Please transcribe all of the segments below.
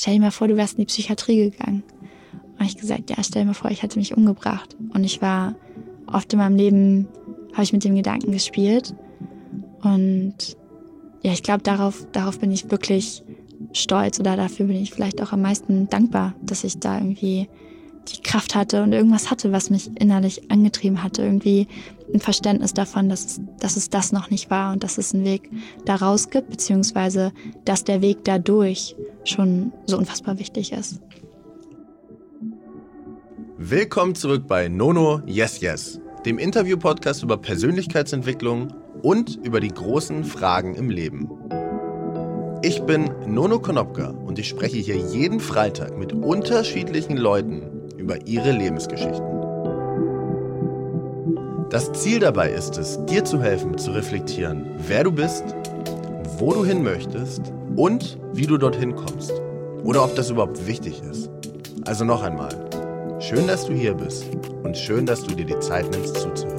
stell dir mal vor, du wärst in die Psychiatrie gegangen. Und ich gesagt, ja, stell dir mal vor, ich hätte mich umgebracht. Und ich war oft in meinem Leben, habe ich mit dem Gedanken gespielt. Und ja, ich glaube, darauf bin ich wirklich stolz oder dafür bin ich vielleicht auch am meisten dankbar, dass ich da irgendwie die Kraft hatte und irgendwas hatte, was mich innerlich angetrieben hatte. Irgendwie ein Verständnis davon, dass es das noch nicht war und dass es einen Weg daraus gibt, beziehungsweise dass der Weg dadurch schon so unfassbar wichtig ist. Willkommen zurück bei Nono Yes Yes, dem Interview-Podcast über Persönlichkeitsentwicklung und über die großen Fragen im Leben. Ich bin Nono Konopka und ich spreche hier jeden Freitag mit unterschiedlichen Leuten über ihre Lebensgeschichten. Das Ziel dabei ist es, dir zu helfen, zu reflektieren, wer du bist, wo du hin möchtest und wie du dorthin kommst. Oder ob das überhaupt wichtig ist. Also noch einmal, schön, dass du hier bist und schön, dass du dir die Zeit nimmst zuzuhören.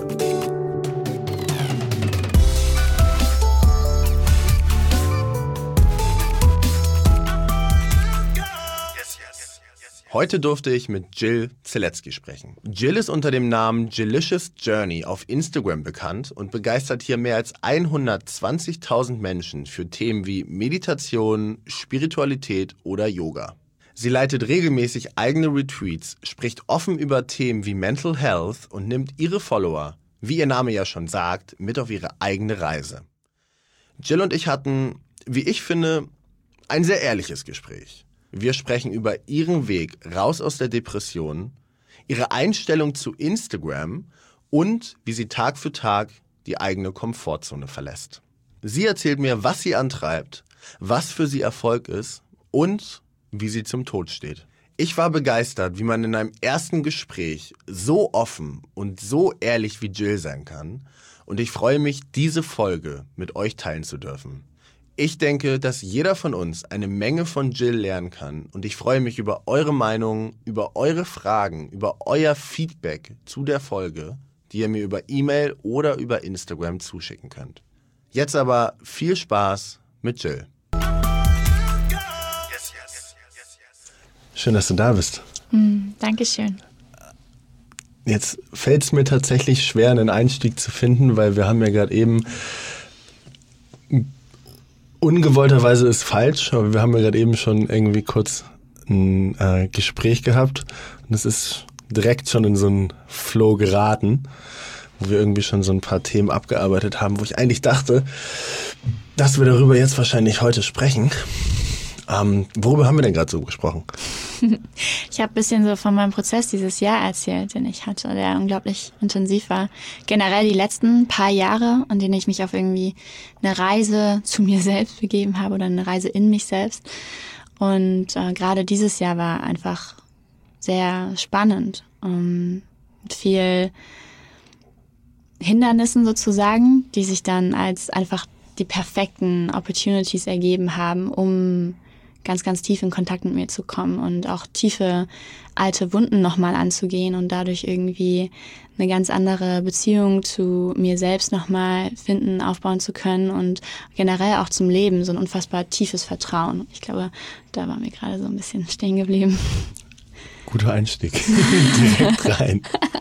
Heute durfte ich mit Jill Zielecki sprechen. Jill ist unter dem Namen Jillicious Journey auf Instagram bekannt und begeistert hier mehr als 120.000 Menschen für Themen wie Meditation, Spiritualität oder Yoga. Sie leitet regelmäßig eigene Retreats, spricht offen über Themen wie Mental Health und nimmt ihre Follower, wie ihr Name ja schon sagt, mit auf ihre eigene Reise. Jill und ich hatten, wie ich finde, ein sehr ehrliches Gespräch. Wir sprechen über ihren Weg raus aus der Depression, ihre Einstellung zu Instagram und wie sie Tag für Tag die eigene Komfortzone verlässt. Sie erzählt mir, was sie antreibt, was für sie Erfolg ist und wie sie zum Tod steht. Ich war begeistert, wie man in einem ersten Gespräch so offen und so ehrlich wie Jill sein kann. Und ich freue mich, diese Folge mit euch teilen zu dürfen. Ich denke, dass jeder von uns eine Menge von Jill lernen kann und ich freue mich über eure Meinungen, über eure Fragen, über euer Feedback zu der Folge, die ihr mir über E-Mail oder über Instagram zuschicken könnt. Jetzt aber viel Spaß mit Jill. Schön, dass du da bist. Dankeschön. Jetzt fällt es mir tatsächlich schwer, einen Einstieg zu finden, weil wir haben ja gerade eben ungewollterweise ist falsch, aber wir haben ja gerade eben schon irgendwie kurz ein Gespräch gehabt und es ist direkt schon in so einen Flow geraten, wo wir irgendwie schon so ein paar Themen abgearbeitet haben, wo ich eigentlich dachte, dass wir darüber jetzt wahrscheinlich heute sprechen. Worüber haben wir denn gerade so gesprochen? Ich habe ein bisschen so von meinem Prozess dieses Jahr erzählt, den ich hatte, der unglaublich intensiv war. Generell die letzten paar Jahre, an denen ich mich auf irgendwie eine Reise zu mir selbst begeben habe oder eine Reise in mich selbst. Und gerade dieses Jahr war einfach sehr spannend. Mit viel Hindernissen sozusagen, die sich dann als einfach die perfekten Opportunities ergeben haben, um ganz, ganz tief in Kontakt mit mir zu kommen und auch tiefe alte Wunden nochmal anzugehen und dadurch irgendwie eine ganz andere Beziehung zu mir selbst nochmal finden, aufbauen zu können und generell auch zum Leben, so ein unfassbar tiefes Vertrauen. Ich glaube, da waren wir gerade so ein bisschen stehen geblieben. Guter Einstieg. Direkt rein.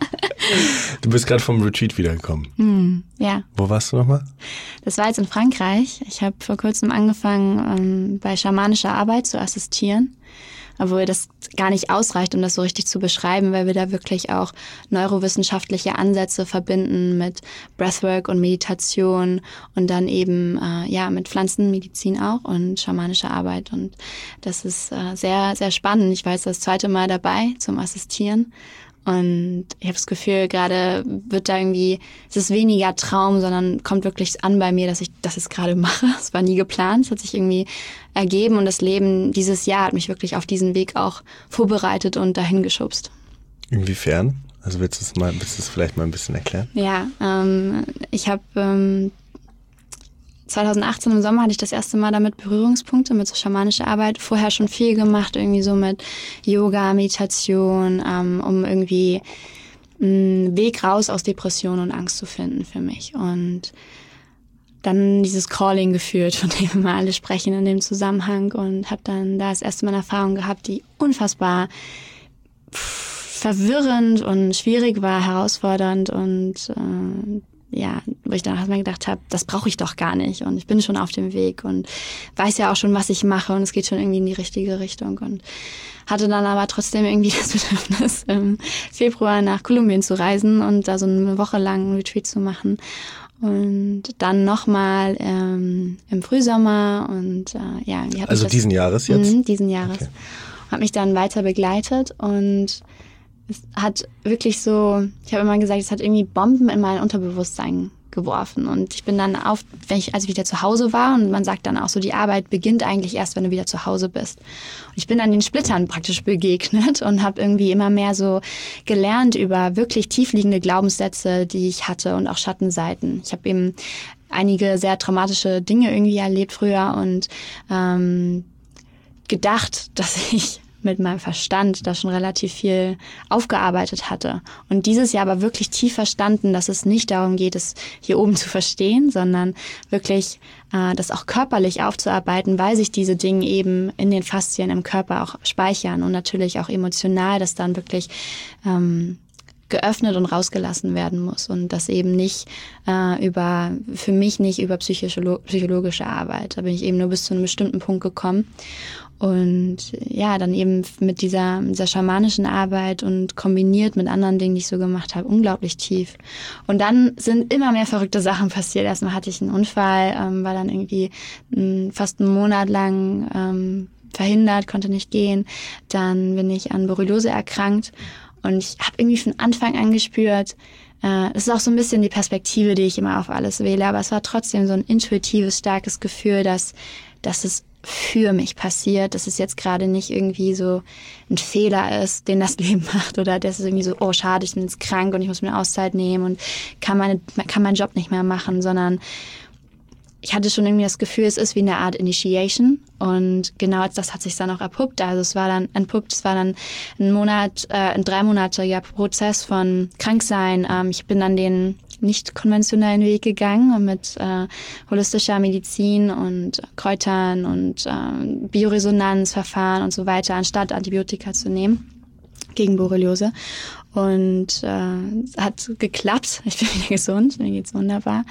Du bist gerade vom Retreat wiedergekommen. Ja. Wo warst du nochmal? Das war jetzt in Frankreich. Ich habe vor kurzem angefangen, bei schamanischer Arbeit zu assistieren. Obwohl das gar nicht ausreicht, um das so richtig zu beschreiben, weil wir da wirklich auch neurowissenschaftliche Ansätze verbinden mit Breathwork und Meditation und dann eben mit Pflanzenmedizin auch und schamanischer Arbeit. Und das ist sehr, sehr spannend. Ich war jetzt das 2. Mal dabei zum Assistieren. Und ich habe das Gefühl, gerade wird da irgendwie, es ist weniger Traum, sondern kommt wirklich an bei mir, dass ich das jetzt gerade mache. Es war nie geplant, es hat sich irgendwie ergeben und das Leben dieses Jahr hat mich wirklich auf diesen Weg auch vorbereitet und dahin geschubst. Inwiefern? Also willst du es vielleicht mal ein bisschen erklären? Ja, ich habe 2018 im Sommer hatte ich das erste Mal damit Berührungspunkte mit so schamanischer Arbeit. Vorher schon viel gemacht, irgendwie so mit Yoga, Meditation, um irgendwie einen Weg raus aus Depression und Angst zu finden für mich. Und dann dieses Calling gefühlt, von dem immer alle sprechen in dem Zusammenhang, und habe dann da das erste Mal eine Erfahrung gehabt, die unfassbar verwirrend und schwierig war, herausfordernd und wo ich dann erstmal gedacht habe, das brauche ich doch gar nicht und ich bin schon auf dem Weg und weiß ja auch schon, was ich mache und es geht schon irgendwie in die richtige Richtung, und hatte dann aber trotzdem irgendwie das Bedürfnis, im Februar nach Kolumbien zu reisen und da so eine Woche lang einen Retreat zu machen. Und dann nochmal im Frühsommer und also diesen Jahres jetzt? Diesen Jahres. Okay. Hat mich dann weiter begleitet und es hat wirklich so, ich habe immer gesagt, es hat irgendwie Bomben in mein Unterbewusstsein geworfen. Und ich bin dann als ich wieder zu Hause war, und man sagt dann auch so, die Arbeit beginnt eigentlich erst, wenn du wieder zu Hause bist. Und ich bin dann den Splittern praktisch begegnet und habe irgendwie immer mehr so gelernt über wirklich tiefliegende Glaubenssätze, die ich hatte, und auch Schattenseiten. Ich habe eben einige sehr traumatische Dinge irgendwie erlebt früher und gedacht, dass ich mit meinem Verstand da schon relativ viel aufgearbeitet hatte. Und dieses Jahr aber wirklich tief verstanden, dass es nicht darum geht, es hier oben zu verstehen, sondern wirklich das auch körperlich aufzuarbeiten, weil sich diese Dinge eben in den Faszien im Körper auch speichern und natürlich auch emotional, dass dann wirklich geöffnet und rausgelassen werden muss und das eben nicht für mich nicht über psychologische Arbeit. Da bin ich eben nur bis zu einem bestimmten Punkt gekommen. Und ja, dann eben mit dieser schamanischen Arbeit und kombiniert mit anderen Dingen, die ich so gemacht habe, unglaublich tief. Und dann sind immer mehr verrückte Sachen passiert. Erstmal hatte ich einen Unfall, war dann irgendwie fast einen Monat lang verhindert, konnte nicht gehen. Dann bin ich an Borreliose erkrankt und ich habe irgendwie von Anfang an gespürt, es ist auch so ein bisschen die Perspektive, die ich immer auf alles wähle, aber es war trotzdem so ein intuitives, starkes Gefühl, dass es für mich passiert, dass es jetzt gerade nicht irgendwie so ein Fehler ist, den das Leben macht, oder dass es irgendwie so, oh schade, ich bin jetzt krank und ich muss mir eine Auszeit nehmen und kann meinen Job nicht mehr machen, sondern ich hatte schon irgendwie das Gefühl, es ist wie eine Art Initiation, und genau das hat sich dann auch erpuppt. Also es war dann ein 3-monatiger Prozess von Kranksein. Ich bin dann den nicht konventionellen Weg gegangen mit holistischer Medizin und Kräutern und Bioresonanzverfahren und so weiter, anstatt Antibiotika zu nehmen gegen Borreliose. Und hat geklappt. Ich bin wieder gesund, mir geht's wunderbar.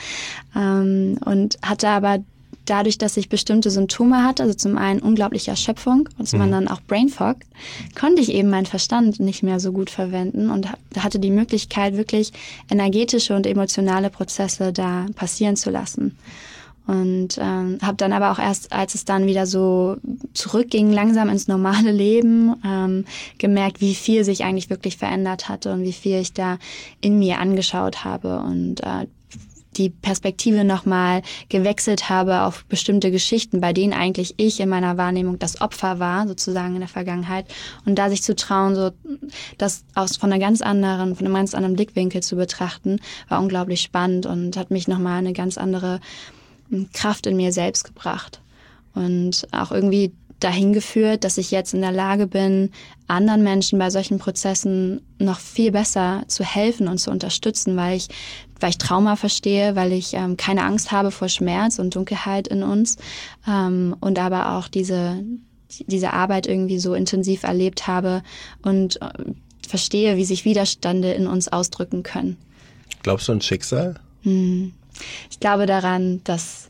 Und hatte aber dadurch, dass ich bestimmte Symptome hatte, also zum einen unglaubliche Erschöpfung und zum anderen auch Brain Fog, konnte ich eben meinen Verstand nicht mehr so gut verwenden und hatte die Möglichkeit, wirklich energetische und emotionale Prozesse da passieren zu lassen. Und habe dann aber auch erst, als es dann wieder so zurückging, langsam ins normale Leben, gemerkt, wie viel sich eigentlich wirklich verändert hatte und wie viel ich da in mir angeschaut habe und die Perspektive nochmal gewechselt habe auf bestimmte Geschichten, bei denen eigentlich ich in meiner Wahrnehmung das Opfer war, sozusagen in der Vergangenheit. Und da sich zu trauen, so das von einem ganz anderen Blickwinkel zu betrachten, war unglaublich spannend und hat mich nochmal eine ganz andere Kraft in mir selbst gebracht. Und auch irgendwie dahin geführt, dass ich jetzt in der Lage bin, anderen Menschen bei solchen Prozessen noch viel besser zu helfen und zu unterstützen, weil ich Trauma verstehe, weil ich keine Angst habe vor Schmerz und Dunkelheit in uns und aber auch diese Arbeit irgendwie so intensiv erlebt habe und verstehe, wie sich Widerstände in uns ausdrücken können. Glaubst du an Schicksal? Ich glaube daran, dass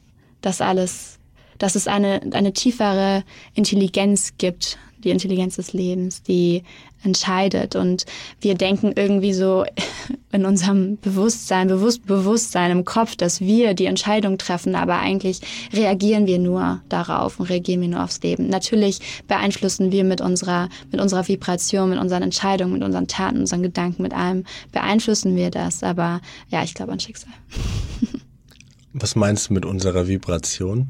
es eine tiefere Intelligenz gibt, die Intelligenz des Lebens, die entscheidet. Und wir denken irgendwie so in unserem Bewusstsein im Kopf, dass wir die Entscheidung treffen, aber eigentlich reagieren wir nur darauf und reagieren wir nur aufs Leben. Natürlich beeinflussen wir mit unserer Vibration, mit unseren Entscheidungen, mit unseren Taten, unseren Gedanken, mit allem beeinflussen wir das. Aber ja, ich glaube an Schicksal. Was meinst du mit unserer Vibration?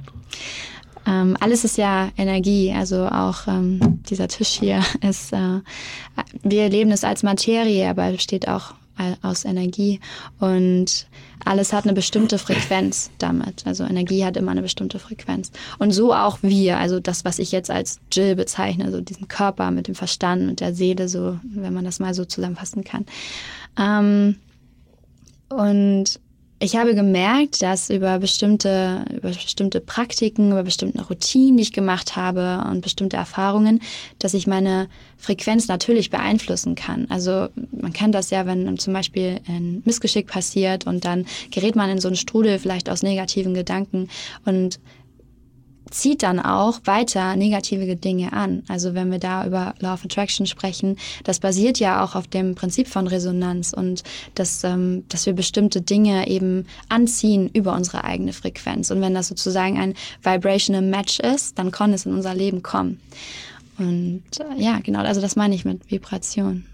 Alles ist ja Energie, also auch dieser Tisch hier ist, wir erleben es als Materie, aber besteht auch aus Energie und alles hat eine bestimmte Frequenz damit. Also Energie hat immer eine bestimmte Frequenz. Und so auch wir, also das, was ich jetzt als Jill bezeichne, so diesen Körper mit dem Verstand und der Seele, so, wenn man das mal so zusammenfassen kann. Und Ich habe gemerkt, dass über bestimmte Praktiken, über bestimmte Routinen, die ich gemacht habe und bestimmte Erfahrungen, dass ich meine Frequenz natürlich beeinflussen kann. Also man kennt das ja, wenn zum Beispiel ein Missgeschick passiert und dann gerät man in so einen Strudel vielleicht aus negativen Gedanken und zieht dann auch weiter negative Dinge an. Also wenn wir da über Law of Attraction sprechen, das basiert ja auch auf dem Prinzip von Resonanz und dass wir bestimmte Dinge eben anziehen über unsere eigene Frequenz. Und wenn das sozusagen ein vibrational Match ist, dann kann es in unser Leben kommen. Und ja, genau, also das meine ich mit Vibration.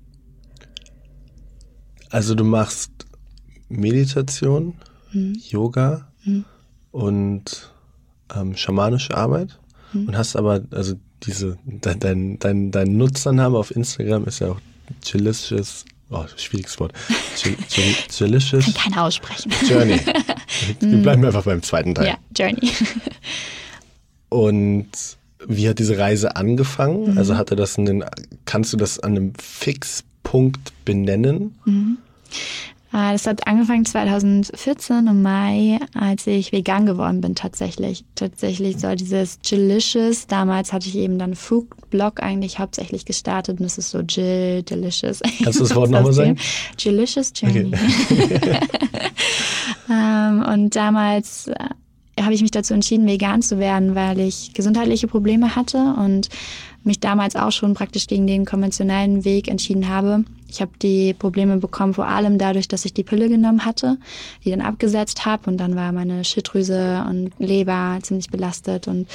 Also du machst Meditation, Yoga und schamanische Arbeit und hast aber, also dein Nutzername auf Instagram ist ja auch Jillicious, schwieriges Wort, Jillicious. Kann keiner aussprechen. Journey. Wir bleiben einfach beim zweiten Teil. Ja, Journey. Und wie hat diese Reise angefangen? Also kannst du das an einem Fixpunkt benennen? Das hat angefangen 2014 im Mai, als ich vegan geworden bin tatsächlich. Tatsächlich soll dieses Jillicious, damals hatte ich eben dann Food-Blog eigentlich hauptsächlich gestartet und es ist so Jill, Delicious. Kannst du das Wort nochmal sagen? Jillicious Journey. Okay. Und damals habe ich mich dazu entschieden, vegan zu werden, weil ich gesundheitliche Probleme hatte und mich damals auch schon praktisch gegen den konventionellen Weg entschieden habe. Ich habe die Probleme bekommen, vor allem dadurch, dass ich die Pille genommen hatte, die dann abgesetzt habe und dann war meine Schilddrüse und Leber ziemlich belastet und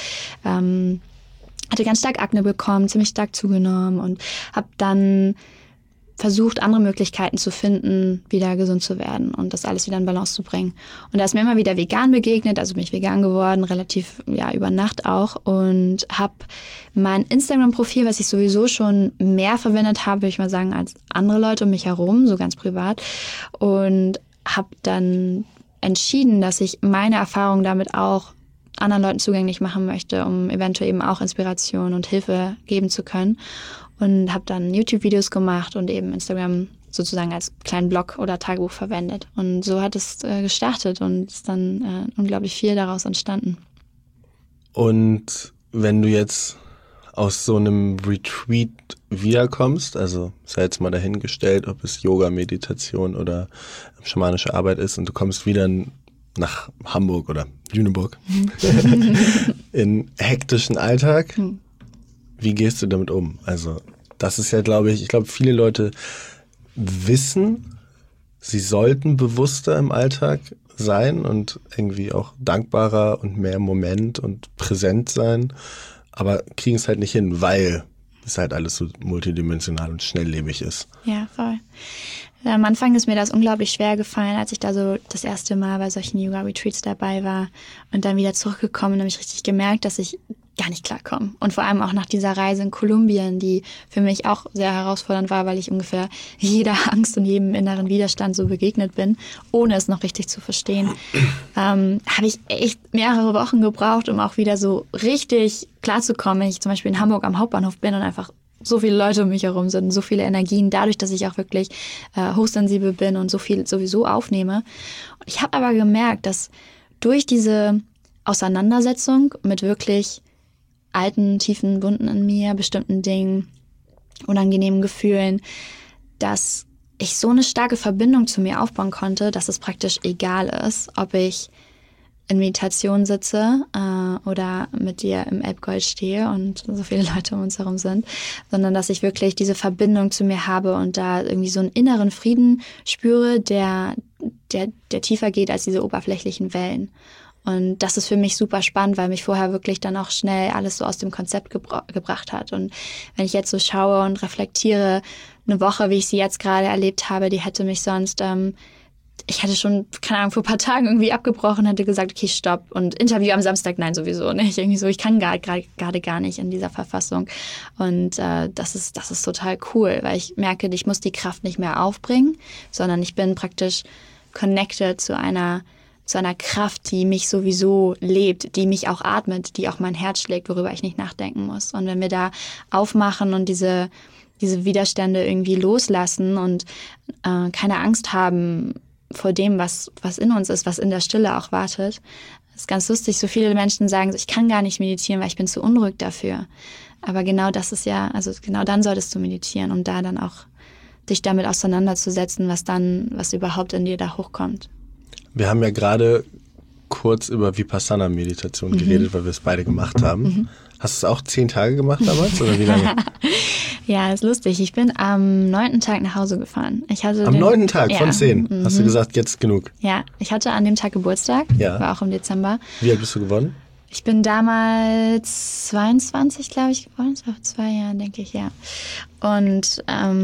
hatte ganz stark Akne bekommen, ziemlich stark zugenommen und habe dann versucht, andere Möglichkeiten zu finden, wieder gesund zu werden und das alles wieder in Balance zu bringen. Und da ist mir immer wieder vegan begegnet, also bin ich vegan geworden, relativ über Nacht auch und habe mein Instagram-Profil, was ich sowieso schon mehr verwendet habe, würde ich mal sagen, als andere Leute um mich herum, so ganz privat, und habe dann entschieden, dass ich meine Erfahrungen damit auch anderen Leuten zugänglich machen möchte, um eventuell eben auch Inspiration und Hilfe geben zu können. Und habe dann YouTube-Videos gemacht und eben Instagram sozusagen als kleinen Blog oder Tagebuch verwendet. Und so hat es gestartet und ist dann unglaublich viel daraus entstanden. Und wenn du jetzt aus so einem Retreat wiederkommst, also sei jetzt mal dahingestellt, ob es Yoga, Meditation oder schamanische Arbeit ist und du kommst wieder nach Hamburg oder Lüneburg in hektischen Alltag, wie gehst du damit um? Also das ist ja, ich glaube, viele Leute wissen, sie sollten bewusster im Alltag sein und irgendwie auch dankbarer und mehr im Moment und präsent sein, aber kriegen es halt nicht hin, weil es halt alles so multidimensional und schnelllebig ist. Ja, voll. Am Anfang ist mir das unglaublich schwer gefallen, als ich da so das erste Mal bei solchen Yoga-Retreats dabei war und dann wieder zurückgekommen und habe ich richtig gemerkt, dass ich gar nicht klarkomme. Und vor allem auch nach dieser Reise in Kolumbien, die für mich auch sehr herausfordernd war, weil ich ungefähr jeder Angst und jedem inneren Widerstand so begegnet bin, ohne es noch richtig zu verstehen, habe ich echt mehrere Wochen gebraucht, um auch wieder so richtig klarzukommen, wenn ich zum Beispiel in Hamburg am Hauptbahnhof bin und einfach so viele Leute um mich herum sind, so viele Energien, dadurch, dass ich auch wirklich hochsensibel bin und so viel sowieso aufnehme. Und ich habe aber gemerkt, dass durch diese Auseinandersetzung mit wirklich alten, tiefen Wunden in mir, bestimmten Dingen, unangenehmen Gefühlen, dass ich so eine starke Verbindung zu mir aufbauen konnte, dass es praktisch egal ist, ob ich in Meditation sitze oder mit dir im Elbgold stehe und so viele Leute um uns herum sind, sondern dass ich wirklich diese Verbindung zu mir habe und da irgendwie so einen inneren Frieden spüre, der tiefer geht als diese oberflächlichen Wellen. Und das ist für mich super spannend, weil mich vorher wirklich dann auch schnell alles so aus dem Konzept gebracht hat. Und wenn ich jetzt so schaue und reflektiere, eine Woche, wie ich sie jetzt gerade erlebt habe, die hätte mich sonst, ich hätte schon, keine Ahnung, vor ein paar Tagen irgendwie abgebrochen, hätte gesagt, okay, stopp. Und Interview am Samstag, nein, sowieso nicht. Irgendwie so, ich kann gerade gar nicht in dieser Verfassung. Und das ist total cool, weil ich merke, ich muss die Kraft nicht mehr aufbringen, sondern ich bin praktisch connected zu einer Kraft, die mich sowieso lebt, die mich auch atmet, die auch mein Herz schlägt, worüber ich nicht nachdenken muss. Und wenn wir da aufmachen und diese Widerstände irgendwie loslassen und keine Angst haben vor dem, was in uns ist, was in der Stille auch wartet. Das ist ganz lustig, so viele Menschen sagen, ich kann gar nicht meditieren, weil ich bin zu unruhig dafür. Aber genau das ist ja, also genau dann solltest du meditieren, um da dann auch dich damit auseinanderzusetzen, was überhaupt in dir da hochkommt. Wir haben ja gerade kurz über Vipassana-Meditation geredet, weil wir es beide gemacht haben. Hast du es auch 10 Tage gemacht damals oder wie lange? Ja, ist lustig. Ich bin am 9. Tag nach Hause gefahren. Am 9. Tag von 10? Hast du gesagt, jetzt genug? Ja, ich hatte an dem Tag Geburtstag, war auch im Dezember. Wie alt bist du geworden? Ich bin damals 22, glaube ich, geworden. Das war vor 2 Jahren, denke ich, ja. Und,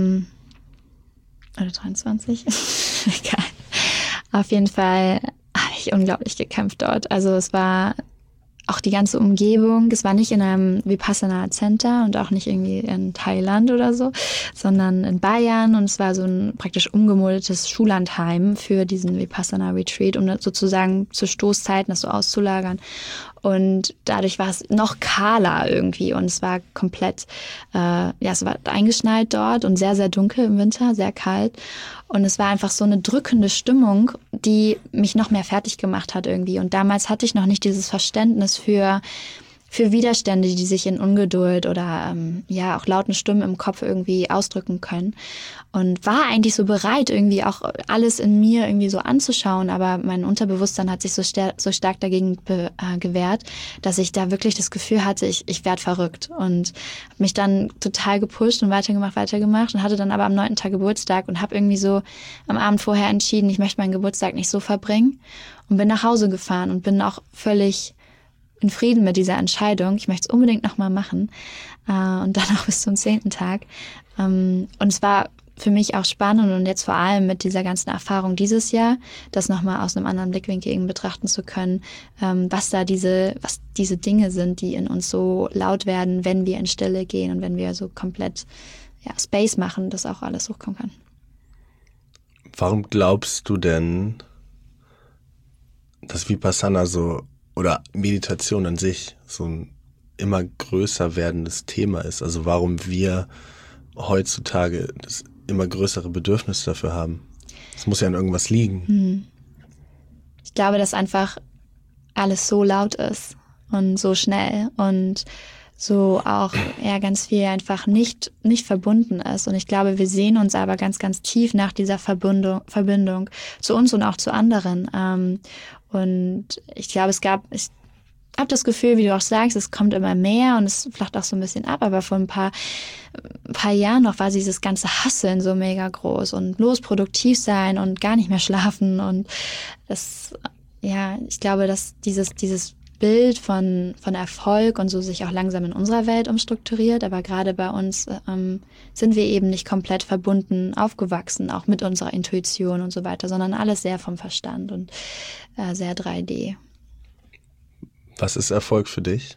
oder 23, egal. Auf jeden Fall habe ich unglaublich gekämpft dort. Also es war auch die ganze Umgebung. Es war nicht in einem Vipassana Center und auch nicht irgendwie in Thailand oder so, sondern in Bayern. Und es war so ein praktisch umgemodeltes Schullandheim für diesen Vipassana Retreat, um sozusagen zu Stoßzeiten das so auszulagern. Und dadurch war es noch kahler irgendwie und es war komplett, es war eingeschneit dort und sehr, sehr dunkel im Winter, sehr kalt. Und es war einfach so eine drückende Stimmung, die mich noch mehr fertig gemacht hat irgendwie. Und damals hatte ich noch nicht dieses Verständnis für Widerstände, die sich in Ungeduld oder auch lauten Stimmen im Kopf irgendwie ausdrücken können. Und war eigentlich so bereit, irgendwie auch alles in mir irgendwie so anzuschauen. Aber mein Unterbewusstsein hat sich so stark dagegen gewehrt, dass ich da wirklich das Gefühl hatte, ich werde verrückt. Und habe mich dann total gepusht und weitergemacht und hatte dann aber am 9. Tag Geburtstag und habe irgendwie so am Abend vorher entschieden, ich möchte meinen Geburtstag nicht so verbringen und bin nach Hause gefahren und bin auch völlig in Frieden mit dieser Entscheidung. Ich möchte es unbedingt nochmal machen. Und dann auch bis zum 10. Tag. Und es war für mich auch spannend und jetzt vor allem mit dieser ganzen Erfahrung dieses Jahr, das nochmal aus einem anderen Blickwinkel eben betrachten zu können, was diese Dinge sind, die in uns so laut werden, wenn wir in Stille gehen und wenn wir so komplett Space machen, dass auch alles hochkommen kann. Warum glaubst du denn, dass Vipassana oder Meditation an sich so ein immer größer werdendes Thema ist? Also warum wir heutzutage das immer größere Bedürfnis dafür haben? Es muss ja an irgendwas liegen. Ich glaube, dass einfach alles so laut ist und so schnell und so auch ganz viel einfach nicht verbunden ist. Und ich glaube, wir sehen uns aber ganz, ganz tief nach dieser Verbindung zu uns und auch zu anderen. Und ich glaube, ich habe das Gefühl, wie du auch sagst, es kommt immer mehr und es flacht auch so ein bisschen ab. Aber vor ein paar Jahren noch war dieses ganze Hasseln so mega groß und bloß produktiv sein und gar nicht mehr schlafen. Und ich glaube, dass dieses Bild von Erfolg und so sich auch langsam in unserer Welt umstrukturiert. Aber gerade bei uns sind wir eben nicht komplett verbunden aufgewachsen, auch mit unserer Intuition und so weiter, sondern alles sehr vom Verstand und sehr 3D. Was ist Erfolg für dich?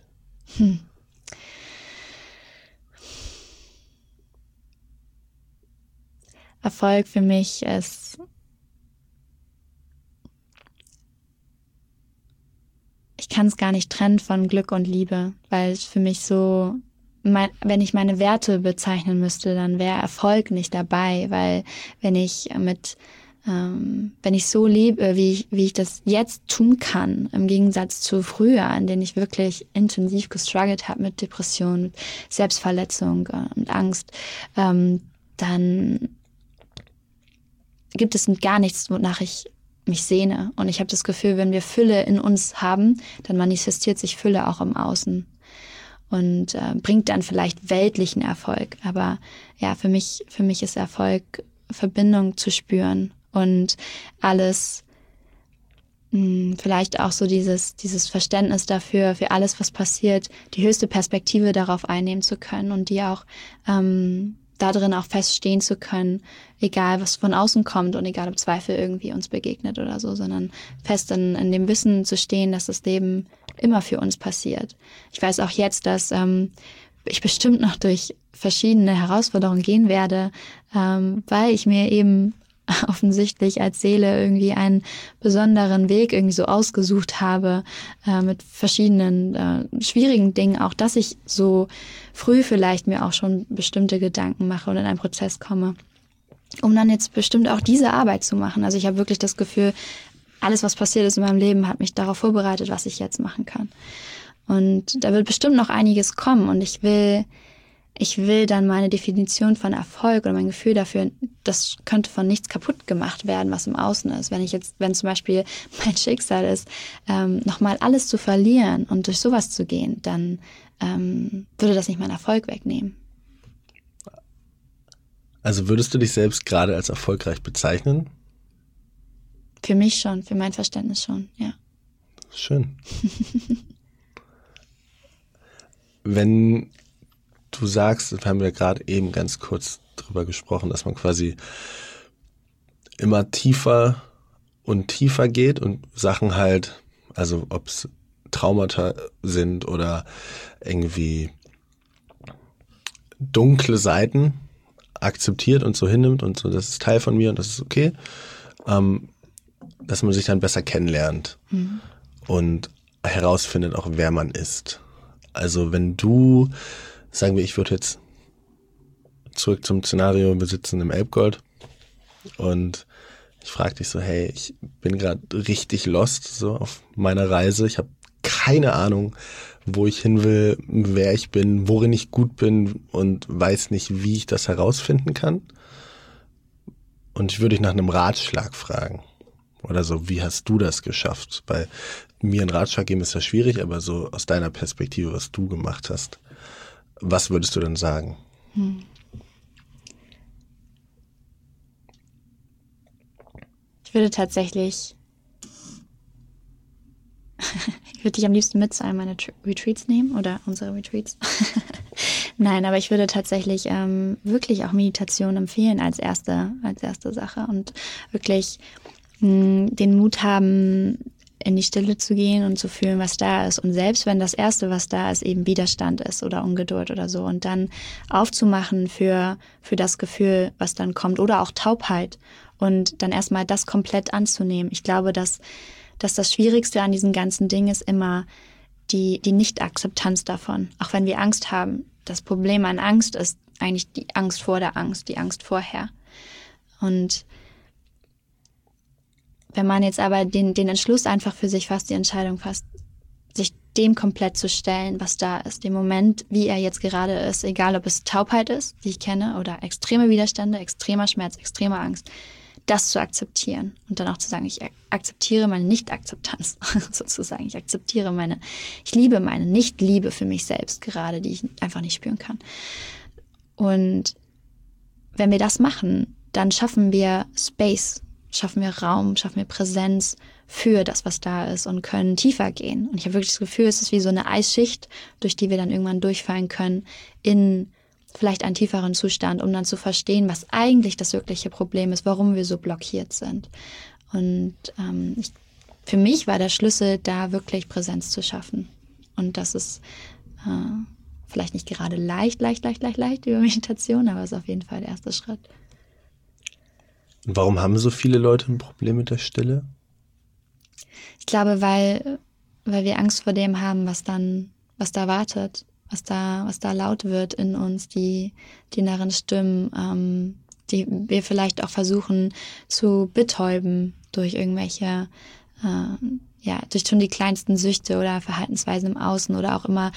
Erfolg für mich ist ich kann es gar nicht trennen von Glück und Liebe, weil es für mich so, wenn ich meine Werte bezeichnen müsste, dann wäre Erfolg nicht dabei, weil wenn ich so lebe, wie ich das jetzt tun kann, im Gegensatz zu früher, an denen ich wirklich intensiv gestruggelt habe mit Depression, mit Selbstverletzung und Angst, dann gibt es gar nichts, wonach ich mich sehne. Und ich habe das Gefühl, wenn wir Fülle in uns haben, dann manifestiert sich Fülle auch im Außen und bringt dann vielleicht weltlichen Erfolg. Aber ja, für mich ist Erfolg, Verbindung zu spüren und alles, vielleicht auch so dieses Verständnis dafür, für alles, was passiert, die höchste Perspektive darauf einnehmen zu können und die auch da drin auch feststehen zu können, egal was von außen kommt und egal ob Zweifel irgendwie uns begegnet oder so, sondern fest in dem Wissen zu stehen, dass das Leben immer für uns passiert. Ich weiß auch jetzt, dass ich bestimmt noch durch verschiedene Herausforderungen gehen werde, weil ich mir eben offensichtlich als Seele irgendwie einen besonderen Weg irgendwie so ausgesucht habe, mit verschiedenen schwierigen Dingen, auch dass ich so früh vielleicht mir auch schon bestimmte Gedanken mache und in einen Prozess komme. um dann jetzt bestimmt auch diese Arbeit zu machen. Also ich habe wirklich das Gefühl, alles, was passiert ist in meinem Leben, hat mich darauf vorbereitet, was ich jetzt machen kann. Und da wird bestimmt noch einiges kommen und ich will dann meine Definition von Erfolg oder mein Gefühl dafür, das könnte von nichts kaputt gemacht werden, was im Außen ist. Wenn zum Beispiel mein Schicksal ist, nochmal alles zu verlieren und durch sowas zu gehen, dann würde das nicht meinen Erfolg wegnehmen. Also würdest du dich selbst gerade als erfolgreich bezeichnen? Für mich schon, für mein Verständnis schon, ja. Schön. Wenn du sagst, wir haben ja gerade eben ganz kurz drüber gesprochen, dass man quasi immer tiefer und tiefer geht und Sachen halt, also ob es Traumata sind oder irgendwie dunkle Seiten akzeptiert und so hinnimmt und so, das ist Teil von mir und das ist okay, dass man sich dann besser kennenlernt und herausfindet auch, wer man ist. Also wenn du, sagen wir, ich würde jetzt zurück zum Szenario, wir sitzen im Elbgold und ich frage dich so, hey, ich bin gerade richtig lost so auf meiner Reise, ich habe keine Ahnung, wo ich hin will, wer ich bin, worin ich gut bin und weiß nicht, wie ich das herausfinden kann. Und ich würde dich nach einem Ratschlag fragen. Oder so, wie hast du das geschafft? Bei mir einen Ratschlag geben ist ja schwierig, aber so aus deiner Perspektive, was du gemacht hast, was würdest du denn sagen? Ich würde tatsächlich, ich würde dich am liebsten mit zu einem meiner Retreats nehmen oder unsere Retreats. Nein, aber ich würde tatsächlich wirklich auch Meditation empfehlen als erste Sache und wirklich den Mut haben, in die Stille zu gehen und zu fühlen, was da ist. Und selbst wenn das Erste, was da ist, eben Widerstand ist oder Ungeduld oder so und dann aufzumachen für das Gefühl, was dann kommt oder auch Taubheit und dann erstmal das komplett anzunehmen. Ich glaube, dass das Schwierigste an diesen ganzen Dingen ist immer die Nicht-Akzeptanz davon. Auch wenn wir Angst haben. Das Problem an Angst ist eigentlich die Angst vor der Angst, die Angst vorher. Und wenn man jetzt aber den Entschluss einfach für sich fasst, die Entscheidung fasst, sich dem komplett zu stellen, was da ist, dem Moment, wie er jetzt gerade ist, egal ob es Taubheit ist, die ich kenne, oder extreme Widerstände, extremer Schmerz, extremer Angst, das zu akzeptieren und dann auch zu sagen, ich akzeptiere meine Nicht-Akzeptanz sozusagen. Ich liebe meine Nicht-Liebe für mich selbst gerade, die ich einfach nicht spüren kann. Und wenn wir das machen, dann schaffen wir Space, schaffen wir Raum, schaffen wir Präsenz für das, was da ist und können tiefer gehen. Und ich habe wirklich das Gefühl, es ist wie so eine Eisschicht, durch die wir dann irgendwann durchfallen können in vielleicht einen tieferen Zustand, um dann zu verstehen, was eigentlich das wirkliche Problem ist, warum wir so blockiert sind. Und für mich war der Schlüssel, da wirklich Präsenz zu schaffen. Und das ist vielleicht nicht gerade leicht über Meditation, aber es ist auf jeden Fall der erste Schritt. Und warum haben so viele Leute ein Problem mit der Stille? Ich glaube, weil wir Angst vor dem haben, was da wartet, was da laut wird in uns, die inneren Stimmen, die wir vielleicht auch versuchen zu betäuben durch irgendwelche, durch schon die kleinsten Süchte oder Verhaltensweisen im Außen oder auch immer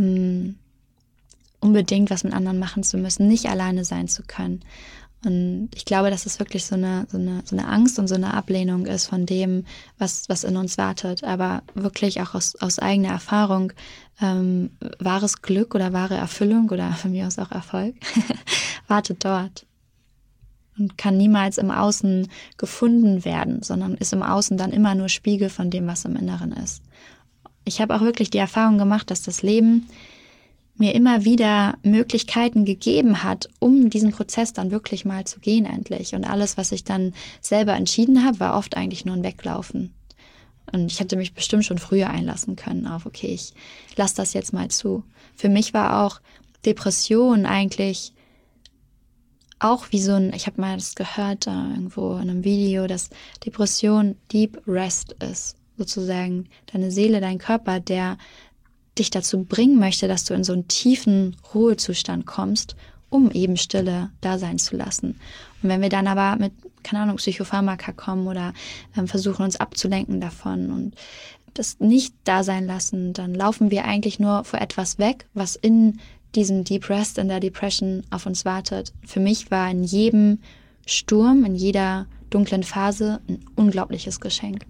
unbedingt was mit anderen machen zu müssen, nicht alleine sein zu können. Und ich glaube, dass es wirklich so eine Angst und so eine Ablehnung ist von dem, was in uns wartet. Aber wirklich auch aus eigener Erfahrung, wahres Glück oder wahre Erfüllung oder von mir aus auch Erfolg wartet dort. Und kann niemals im Außen gefunden werden, sondern ist im Außen dann immer nur Spiegel von dem, was im Inneren ist. Ich habe auch wirklich die Erfahrung gemacht, dass das Leben mir immer wieder Möglichkeiten gegeben hat, um diesen Prozess dann wirklich mal zu gehen endlich. Und alles, was ich dann selber entschieden habe, war oft eigentlich nur ein Weglaufen. Und ich hätte mich bestimmt schon früher einlassen können auf, okay, ich lasse das jetzt mal zu. Für mich war auch Depression eigentlich auch wie so ich habe mal das gehört irgendwo in einem Video, dass Depression Deep Rest ist. Sozusagen deine Seele, dein Körper, der dich dazu bringen möchte, dass du in so einen tiefen Ruhezustand kommst, um eben Stille da sein zu lassen. Und wenn wir dann aber mit, keine Ahnung, Psychopharmaka kommen oder versuchen uns abzulenken davon und das nicht da sein lassen, dann laufen wir eigentlich nur vor etwas weg, was in diesem Deep Rest, in der Depression auf uns wartet. Für mich war in jedem Sturm, in jeder dunklen Phase ein unglaubliches Geschenk.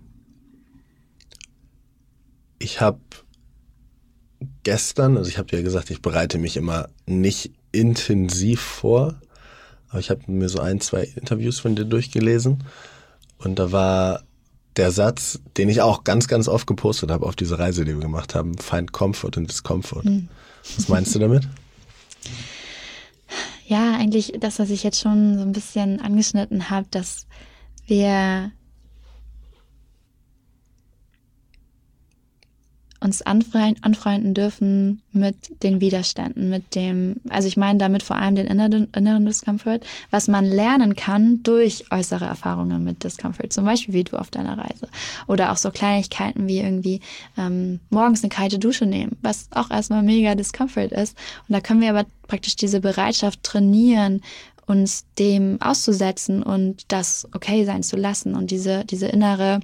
Ich habe gestern, also ich habe dir ja gesagt, ich bereite mich immer nicht intensiv vor, aber ich habe mir so 1-2 Interviews von dir durchgelesen und da war der Satz, den ich auch ganz, ganz oft gepostet habe auf diese Reise, die wir gemacht haben, find comfort in discomfort. Was meinst du damit? Ja, eigentlich das, was ich jetzt schon so ein bisschen angeschnitten habe, dass wir uns anfreunden dürfen mit den Widerständen, mit dem, also ich meine damit vor allem den inneren Discomfort, was man lernen kann durch äußere Erfahrungen mit Discomfort, zum Beispiel wie du auf deiner Reise. Oder auch so Kleinigkeiten wie irgendwie morgens eine kalte Dusche nehmen, was auch erstmal mega Discomfort ist. Und da können wir aber praktisch diese Bereitschaft trainieren, uns dem auszusetzen und das okay sein zu lassen und dieser innere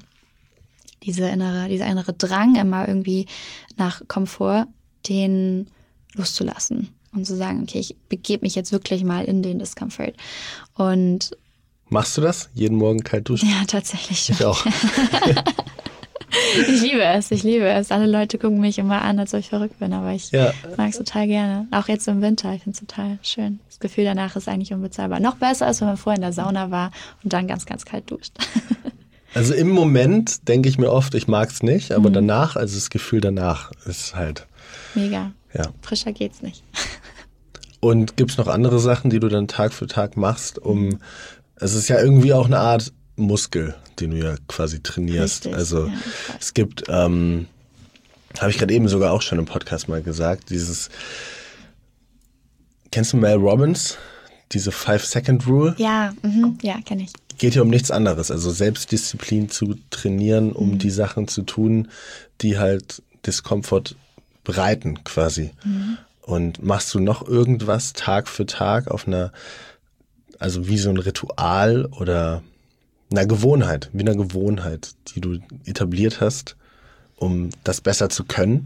Drang immer irgendwie nach Komfort, den loszulassen und zu sagen, okay, ich begebe mich jetzt wirklich mal in den Discomfort. Und machst du das? Jeden Morgen kalt duschen? Ja, tatsächlich schon. Ich auch. Ich liebe es. Alle Leute gucken mich immer an, als ob ich verrückt bin, aber ich mag es total gerne. Auch jetzt im Winter, ich finde es total schön. Das Gefühl danach ist eigentlich unbezahlbar. Noch besser, als wenn man vorher in der Sauna war und dann ganz, ganz kalt duscht. Also im Moment denke ich mir oft, ich mag es nicht, aber danach, also das Gefühl danach ist halt... Mega. Ja. Frischer geht's nicht. Und gibt's noch andere Sachen, die du dann Tag für Tag machst, es ist ja irgendwie auch eine Art Muskel, den du ja quasi trainierst. Richtig, also ja, es gibt, habe ich gerade eben sogar auch schon im Podcast mal gesagt, kennst du Mel Robbins? Diese 5-Second-Rule? Ja, ja, kenne ich. Geht ja um nichts anderes, also Selbstdisziplin zu trainieren, um die Sachen zu tun, die halt Diskomfort bereiten quasi. Und machst du noch irgendwas Tag für Tag also wie so ein Ritual oder wie eine Gewohnheit, die du etabliert hast, um das besser zu können?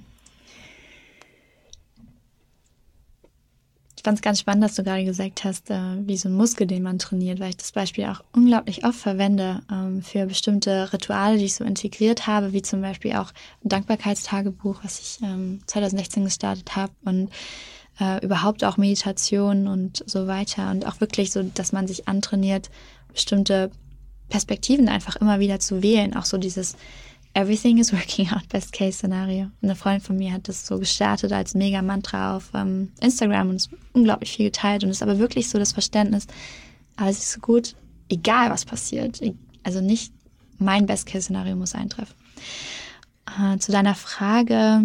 Ich fand es ganz spannend, dass du gerade gesagt hast, wie so ein Muskel, den man trainiert, weil ich das Beispiel auch unglaublich oft verwende für bestimmte Rituale, die ich so integriert habe, wie zum Beispiel auch ein Dankbarkeitstagebuch, was ich 2016 gestartet habe und überhaupt auch Meditation und so weiter und auch wirklich so, dass man sich antrainiert, bestimmte Perspektiven einfach immer wieder zu wählen, auch so dieses Everything is working out, best case Szenario. Eine Freundin von mir hat das so gestartet als Mega-Mantra auf Instagram und ist unglaublich viel geteilt und ist aber wirklich so das Verständnis, alles ist so gut, egal was passiert. Also nicht mein best case Szenario muss eintreffen. Zu deiner Frage,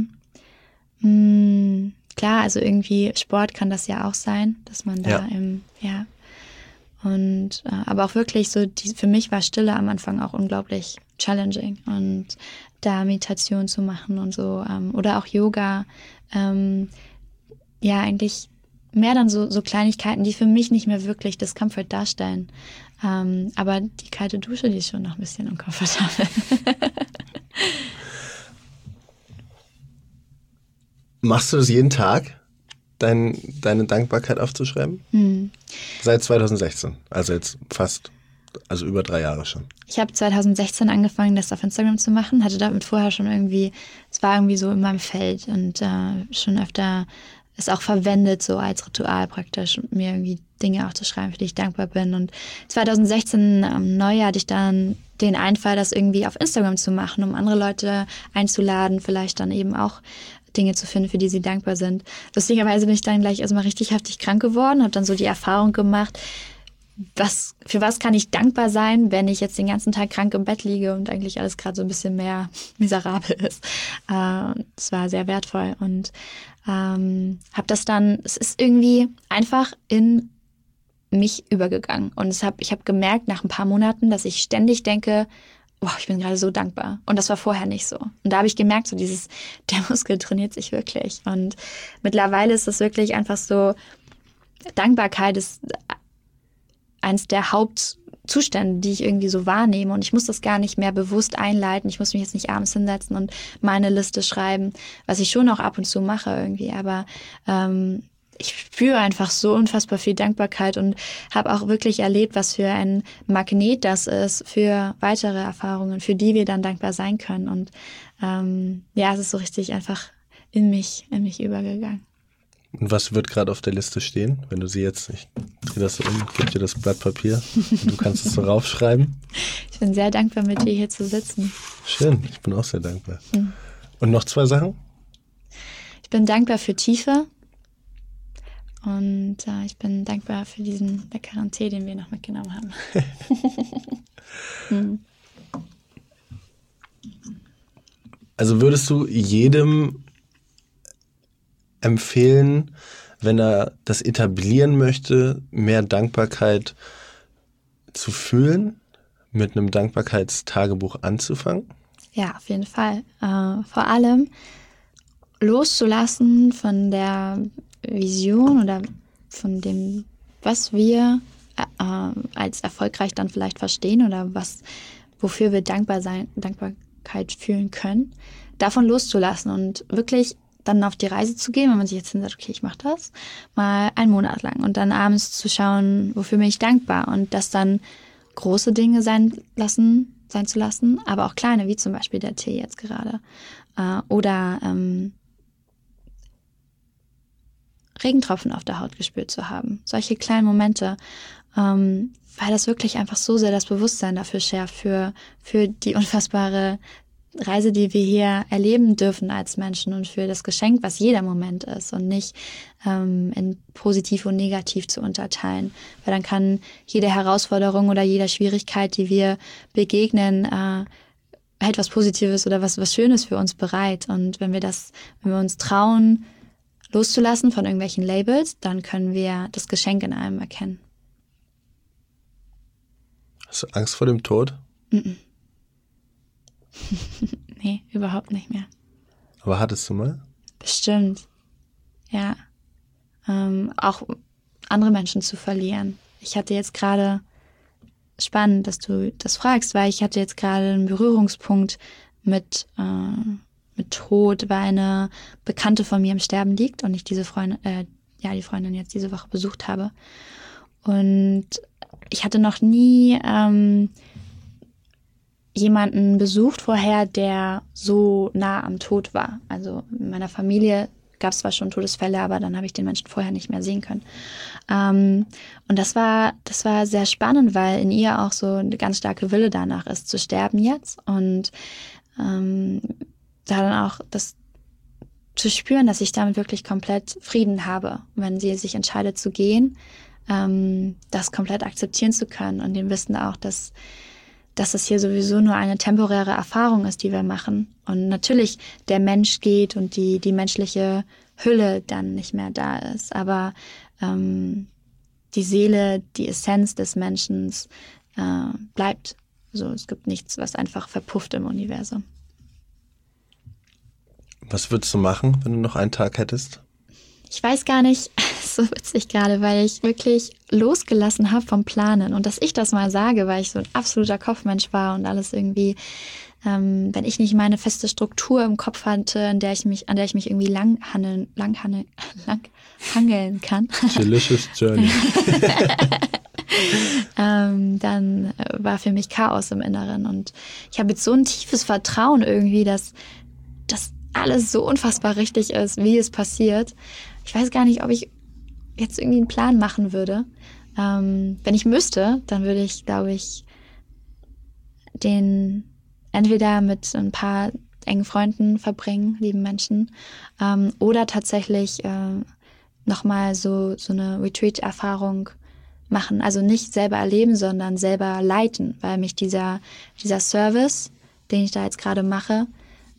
klar, also irgendwie Sport kann das ja auch sein, dass man da und aber auch wirklich so, für mich war Stille am Anfang auch unglaublich challenging und da Meditation zu machen und so oder auch Yoga, eigentlich mehr dann so Kleinigkeiten, die für mich nicht mehr wirklich Discomfort darstellen. Aber die kalte Dusche, die ist schon noch ein bisschen unkomfortabel. Machst du das jeden Tag? Deine Dankbarkeit aufzuschreiben? Seit 2016, also jetzt über 3 Jahre schon. Ich habe 2016 angefangen, das auf Instagram zu machen, hatte damit vorher schon es war irgendwie so in meinem Feld und schon öfter es auch verwendet, so als Ritual praktisch, mir irgendwie Dinge auch zu schreiben, für die ich dankbar bin. Und 2016 am Neujahr hatte ich dann den Einfall, das irgendwie auf Instagram zu machen, um andere Leute einzuladen, vielleicht dann eben auch Dinge zu finden, für die sie dankbar sind. Lustigerweise bin ich dann gleich erstmal richtig heftig krank geworden, habe dann so die Erfahrung gemacht, für was kann ich dankbar sein, wenn ich jetzt den ganzen Tag krank im Bett liege und eigentlich alles gerade so ein bisschen mehr miserabel ist. Es war sehr wertvoll und habe das dann, es ist irgendwie einfach in mich übergegangen. Und ich habe gemerkt nach ein paar Monaten, dass ich ständig denke, wow, ich bin gerade so dankbar. Und das war vorher nicht so. Und da habe ich gemerkt, so der Muskel trainiert sich wirklich. Und mittlerweile ist es wirklich einfach so, Dankbarkeit ist eins der Hauptzustände, die ich irgendwie so wahrnehme. Und ich muss das gar nicht mehr bewusst einleiten. Ich muss mich jetzt nicht abends hinsetzen und meine Liste schreiben, was ich schon auch ab und zu mache irgendwie. Aber ich spüre einfach so unfassbar viel Dankbarkeit und habe auch wirklich erlebt, was für ein Magnet das ist für weitere Erfahrungen, für die wir dann dankbar sein können. Und es ist so richtig einfach in mich übergegangen. Und was wird gerade auf der Liste stehen, wenn du sie jetzt, ich drehe das so um, gebe dir das Blatt Papier und du kannst es so raufschreiben? Ich bin sehr dankbar, mit dir hier zu sitzen. Schön, ich bin auch sehr dankbar. Und noch 2 Sachen? Ich bin dankbar für Tiefe und ich bin dankbar für diesen leckeren Tee, den wir noch mitgenommen haben. Also würdest du jedem empfehlen, wenn er das etablieren möchte, mehr Dankbarkeit zu fühlen, mit einem Dankbarkeitstagebuch anzufangen? Ja, auf jeden Fall. Vor allem loszulassen von der Vision oder von dem, was wir als erfolgreich dann vielleicht verstehen oder wofür wir Dankbarkeit fühlen können, davon loszulassen und wirklich dann auf die Reise zu gehen, wenn man sich jetzt hinsetzt, okay, ich mache das mal einen Monat lang und dann abends zu schauen, wofür bin ich dankbar und das dann große Dinge sein zu lassen, aber auch kleine, wie zum Beispiel der Tee jetzt gerade oder Regentropfen auf der Haut gespürt zu haben. Solche kleinen Momente, weil das wirklich einfach so sehr das Bewusstsein dafür schärft, für die unfassbare Reise, die wir hier erleben dürfen als Menschen und für das Geschenk, was jeder Moment ist und nicht in positiv und negativ zu unterteilen. Weil dann kann jede Herausforderung oder jede Schwierigkeit, die wir begegnen, hält was Positives oder was Schönes für uns bereit. Und wenn wir uns trauen, loszulassen von irgendwelchen Labels, dann können wir das Geschenk in allem erkennen. Hast du Angst vor dem Tod? Nee, überhaupt nicht mehr. Aber hattest du mal? Bestimmt, ja. Auch andere Menschen zu verlieren. Ich hatte jetzt gerade, spannend, dass du das fragst, weil ich hatte jetzt gerade einen Berührungspunkt mit Tod, weil eine Bekannte von mir im Sterben liegt und ich die Freundin jetzt diese Woche besucht habe. Und ich hatte noch nie jemanden besucht vorher, der so nah am Tod war. Also in meiner Familie gab es zwar schon Todesfälle, aber dann habe ich den Menschen vorher nicht mehr sehen können. Und das war sehr spannend, weil in ihr auch so eine ganz starke Wille danach ist, zu sterben jetzt. Und da dann auch das zu spüren, dass ich damit wirklich komplett Frieden habe, wenn sie sich entscheidet zu gehen, das komplett akzeptieren zu können und dem Wissen auch, dass es hier sowieso nur eine temporäre Erfahrung ist, die wir machen. Und natürlich der Mensch geht und die menschliche Hülle dann nicht mehr da ist. Aber die Seele, die Essenz des Menschen bleibt. So, es gibt nichts, was einfach verpufft im Universum. Was würdest du machen, wenn du noch einen Tag hättest? Ich weiß gar nicht, so witzig gerade, weil ich wirklich losgelassen habe vom Planen. Und dass ich das mal sage, weil ich so ein absoluter Kopfmensch war und alles irgendwie, wenn ich nicht meine feste Struktur im Kopf hatte, an der ich mich irgendwie langhangeln kann. Delicious Journey. Dann war für mich Chaos im Inneren. Und ich habe jetzt so ein tiefes Vertrauen irgendwie, dass das alles so unfassbar richtig ist, wie es passiert. Ich weiß gar nicht, ob ich jetzt irgendwie einen Plan machen würde. Wenn ich müsste, dann würde ich, glaube ich, den entweder mit ein paar engen Freunden verbringen, lieben Menschen, oder tatsächlich nochmal so eine Retreat-Erfahrung machen. Also nicht selber erleben, sondern selber leiten, weil mich dieser Service, den ich da jetzt gerade mache,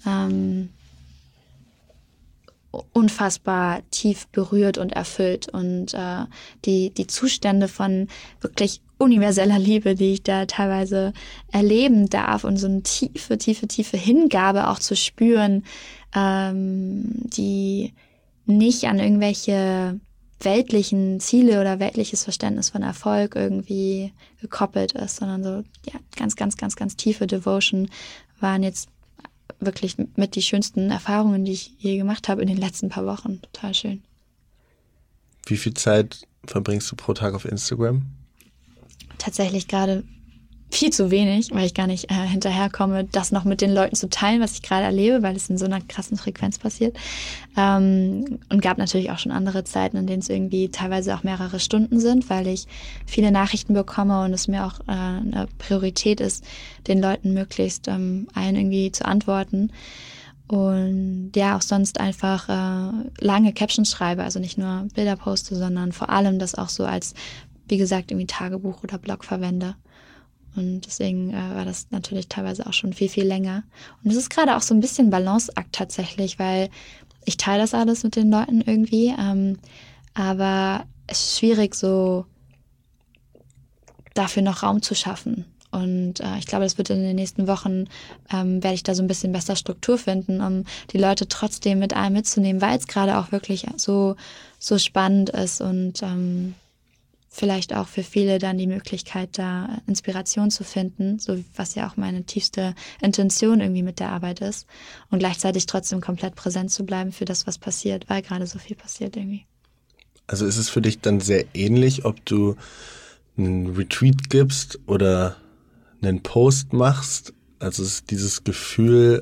unfassbar tief berührt und erfüllt und die Zustände von wirklich universeller Liebe, die ich da teilweise erleben darf und so eine tiefe Hingabe auch zu spüren, die nicht an irgendwelche weltlichen Ziele oder weltliches Verständnis von Erfolg irgendwie gekoppelt ist, sondern so ganz, ganz, ganz, ganz tiefe Devotion waren jetzt wirklich mit die schönsten Erfahrungen, die ich je gemacht habe in den letzten paar Wochen. Total schön. Wie viel Zeit verbringst du pro Tag auf Instagram? Tatsächlich gerade viel zu wenig, weil ich gar nicht hinterherkomme, das noch mit den Leuten zu teilen, was ich gerade erlebe, weil es in so einer krassen Frequenz passiert. Und gab natürlich auch schon andere Zeiten, in denen es irgendwie teilweise auch mehrere Stunden sind, weil ich viele Nachrichten bekomme und es mir auch eine Priorität ist, den Leuten möglichst allen irgendwie zu antworten. Und ja, auch sonst einfach lange Captions schreibe, also nicht nur Bilder poste, sondern vor allem das auch so als, wie gesagt, irgendwie Tagebuch oder Blog verwende. Und deswegen war das natürlich teilweise auch schon viel, viel länger. Und es ist gerade auch so ein bisschen Balanceakt tatsächlich, weil ich teile das alles mit den Leuten irgendwie. Aber es ist schwierig, so dafür noch Raum zu schaffen. Und ich glaube, das wird in den nächsten Wochen, werde ich da so ein bisschen besser Struktur finden, um die Leute trotzdem mit allem mitzunehmen, weil es gerade auch wirklich so spannend ist und vielleicht auch für viele dann die Möglichkeit, da Inspiration zu finden, so was ja auch meine tiefste Intention irgendwie mit der Arbeit ist und gleichzeitig trotzdem komplett präsent zu bleiben für das, was passiert, weil gerade so viel passiert irgendwie. Also ist es für dich dann sehr ähnlich, ob du einen Retreat gibst oder einen Post machst? Also es ist dieses Gefühl,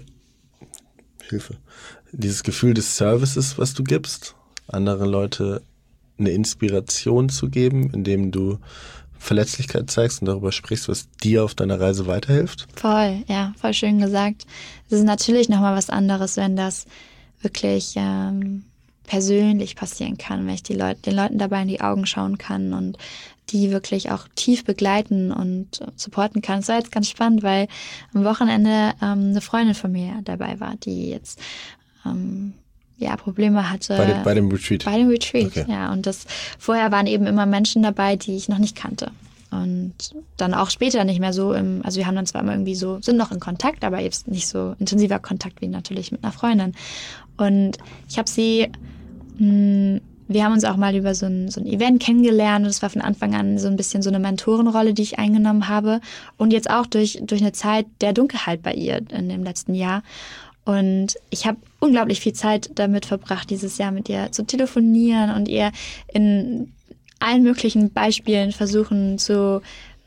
dieses Gefühl des Services, was du gibst, andere Leute eine Inspiration zu geben, indem du Verletzlichkeit zeigst und darüber sprichst, was dir auf deiner Reise weiterhilft? Voll, ja, voll schön gesagt. Es ist natürlich nochmal was anderes, wenn das wirklich persönlich passieren kann, wenn ich den Leuten dabei in die Augen schauen kann und die wirklich auch tief begleiten und supporten kann. Es war jetzt ganz spannend, weil am Wochenende eine Freundin von mir dabei war, die jetzt Probleme hatte. Bei dem Retreat? Bei dem Retreat, okay. Ja. Und vorher waren eben immer Menschen dabei, die ich noch nicht kannte. Und dann auch später nicht mehr so also wir haben dann zwar immer irgendwie so, sind noch in Kontakt, aber jetzt nicht so intensiver Kontakt wie natürlich mit einer Freundin. Und ich habe sie, wir haben uns auch mal über so ein Event kennengelernt und es war von Anfang an so ein bisschen so eine Mentorenrolle, die ich eingenommen habe. Und jetzt auch durch eine Zeit der Dunkelheit bei ihr in dem letzten Jahr. Und ich habe unglaublich viel Zeit damit verbracht, dieses Jahr mit ihr zu telefonieren und ihr in allen möglichen Beispielen versuchen zu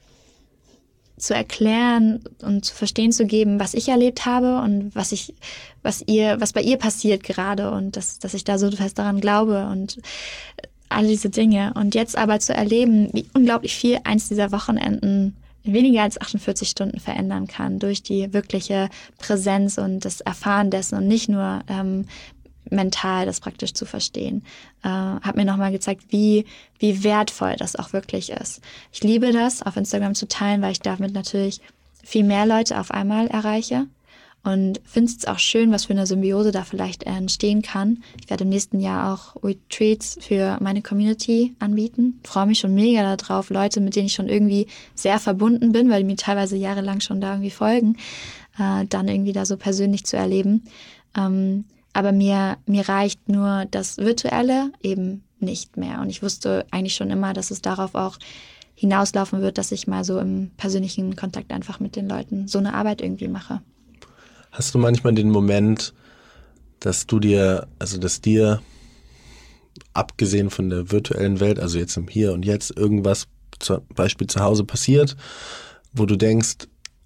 erklären und zu verstehen zu geben, was ich erlebt habe und was bei ihr passiert gerade und dass ich da so fest daran glaube und all diese Dinge. Und jetzt aber zu erleben, wie unglaublich viel eins dieser Wochenenden in weniger als 48 Stunden verändern kann durch die wirkliche Präsenz und das Erfahren dessen und nicht nur mental das praktisch zu verstehen, hat mir nochmal gezeigt, wie wertvoll das auch wirklich ist. Ich liebe das, auf Instagram zu teilen, weil ich damit natürlich viel mehr Leute auf einmal erreiche und finde es auch schön, was für eine Symbiose da vielleicht entstehen kann. Ich werde im nächsten Jahr auch Retreats für meine Community anbieten. Freue mich schon mega darauf, Leute, mit denen ich schon irgendwie sehr verbunden bin, weil die mir teilweise jahrelang schon da irgendwie folgen, dann irgendwie da so persönlich zu erleben. Aber mir reicht nur das Virtuelle eben nicht mehr. Und ich wusste eigentlich schon immer, dass es darauf auch hinauslaufen wird, dass ich mal so im persönlichen Kontakt einfach mit den Leuten so eine Arbeit irgendwie mache. Hast du manchmal den Moment, dass dir, abgesehen von der virtuellen Welt, also jetzt im Hier und Jetzt, irgendwas zum Beispiel zu Hause passiert, wo du denkst,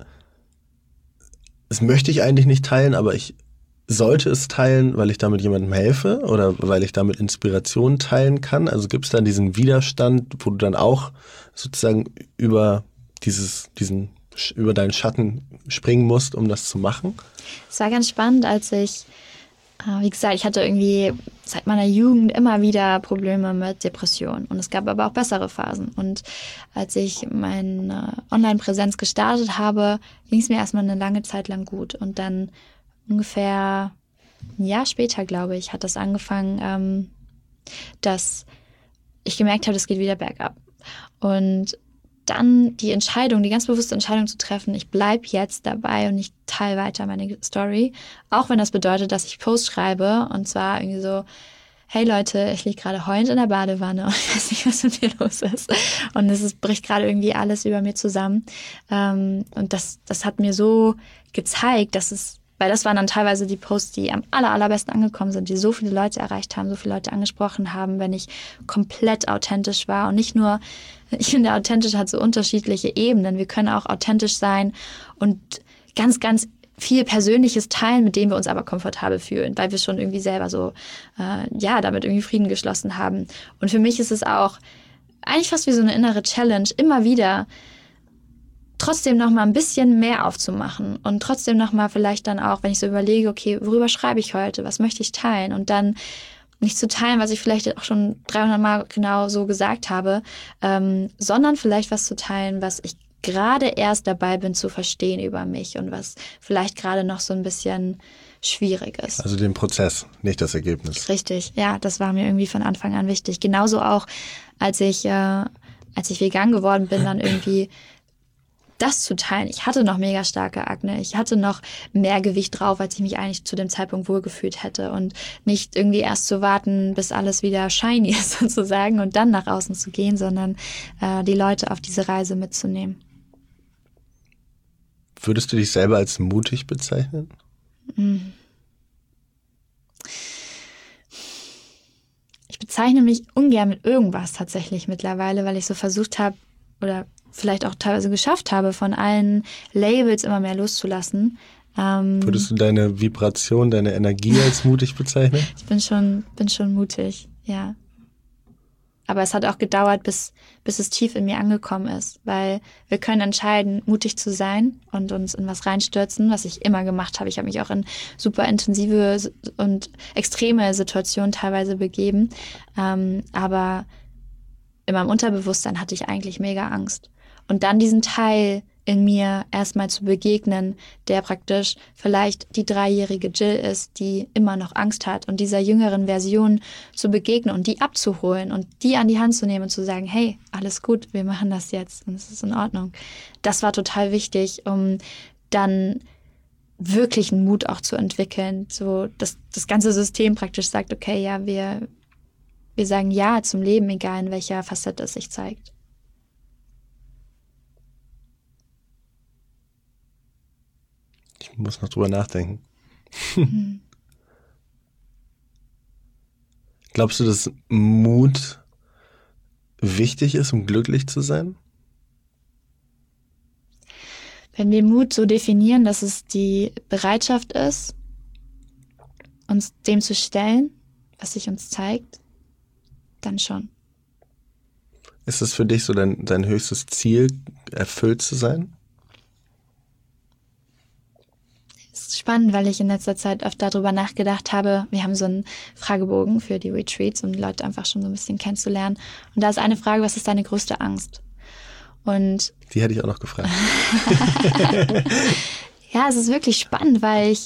das möchte ich eigentlich nicht teilen, aber ich sollte es teilen, weil ich damit jemandem helfe oder weil ich damit Inspiration teilen kann? Also gibt es dann diesen Widerstand, wo du dann auch sozusagen über deinen Schatten springen musst, um das zu machen? Es war ganz spannend, als ich, wie gesagt, ich hatte irgendwie seit meiner Jugend immer wieder Probleme mit Depressionen und es gab aber auch bessere Phasen. Und als ich meine Online-Präsenz gestartet habe, ging es mir erstmal eine lange Zeit lang gut und dann ungefähr ein Jahr später, glaube ich, hat das angefangen, dass ich gemerkt habe, es geht wieder bergab. Und dann die ganz bewusste Entscheidung zu treffen, ich bleibe jetzt dabei und ich teile weiter meine Story, auch wenn das bedeutet, dass ich Posts schreibe und zwar irgendwie so, hey Leute, ich liege gerade heulend in der Badewanne und ich weiß nicht, was mit mir los ist. Und bricht gerade irgendwie alles über mir zusammen. Und das hat mir so gezeigt, weil das waren dann teilweise die Posts, die am allerbesten angekommen sind, die so viele Leute erreicht haben, so viele Leute angesprochen haben, wenn ich komplett authentisch war. Und nicht nur, ich finde, authentisch hat so unterschiedliche Ebenen. Wir können auch authentisch sein und ganz, ganz viel Persönliches teilen, mit dem wir uns aber komfortabel fühlen, weil wir schon irgendwie selber so, damit irgendwie Frieden geschlossen haben. Und für mich ist es auch eigentlich fast wie so eine innere Challenge, immer wieder trotzdem noch mal ein bisschen mehr aufzumachen und trotzdem noch mal vielleicht dann auch, wenn ich so überlege, okay, worüber schreibe ich heute, was möchte ich teilen, und dann nicht zu teilen, was ich vielleicht auch schon 300 Mal genau so gesagt habe, sondern vielleicht was zu teilen, was ich gerade erst dabei bin zu verstehen über mich und was vielleicht gerade noch so ein bisschen schwierig ist. Also den Prozess, nicht das Ergebnis. Richtig, ja, das war mir irgendwie von Anfang an wichtig. Genauso auch, als ich vegan geworden bin, dann irgendwie das zu teilen. Ich hatte noch mega starke Akne. Ich hatte noch mehr Gewicht drauf, als ich mich eigentlich zu dem Zeitpunkt wohlgefühlt hätte. Und nicht irgendwie erst zu warten, bis alles wieder shiny ist sozusagen und dann nach außen zu gehen, sondern die Leute auf diese Reise mitzunehmen. Würdest du dich selber als mutig bezeichnen? Ich bezeichne mich ungern mit irgendwas tatsächlich mittlerweile, weil ich so versucht habe oder vielleicht auch teilweise geschafft habe, von allen Labels immer mehr loszulassen. Würdest du deine Vibration, deine Energie als mutig bezeichnen? Ich bin schon mutig, ja. Aber es hat auch gedauert, bis es tief in mir angekommen ist, weil wir können entscheiden, mutig zu sein und uns in was reinstürzen, was ich immer gemacht habe. Ich habe mich auch in super intensive und extreme Situationen teilweise begeben, aber in meinem Unterbewusstsein hatte ich eigentlich mega Angst. Und dann diesen Teil in mir erstmal zu begegnen, der praktisch vielleicht die 3-jährige Jill ist, die immer noch Angst hat, und dieser jüngeren Version zu begegnen und die abzuholen und die an die Hand zu nehmen und zu sagen, hey, alles gut, wir machen das jetzt und es ist in Ordnung. Das war total wichtig, um dann wirklich einen Mut auch zu entwickeln. So, dass das ganze System praktisch sagt, okay, ja, wir sagen Ja zum Leben, egal in welcher Facette es sich zeigt. Ich muss noch drüber nachdenken. Glaubst du, dass Mut wichtig ist, um glücklich zu sein? Wenn wir Mut so definieren, dass es die Bereitschaft ist, uns dem zu stellen, was sich uns zeigt, dann schon. Ist es für dich so dein höchstes Ziel, erfüllt zu sein? Das ist spannend, weil ich in letzter Zeit oft darüber nachgedacht habe. Wir haben so einen Fragebogen für die Retreats, um die Leute einfach schon so ein bisschen kennenzulernen. Und da ist eine Frage: Was ist deine größte Angst? Und die hätte ich auch noch gefragt. Ja, es ist wirklich spannend, weil ich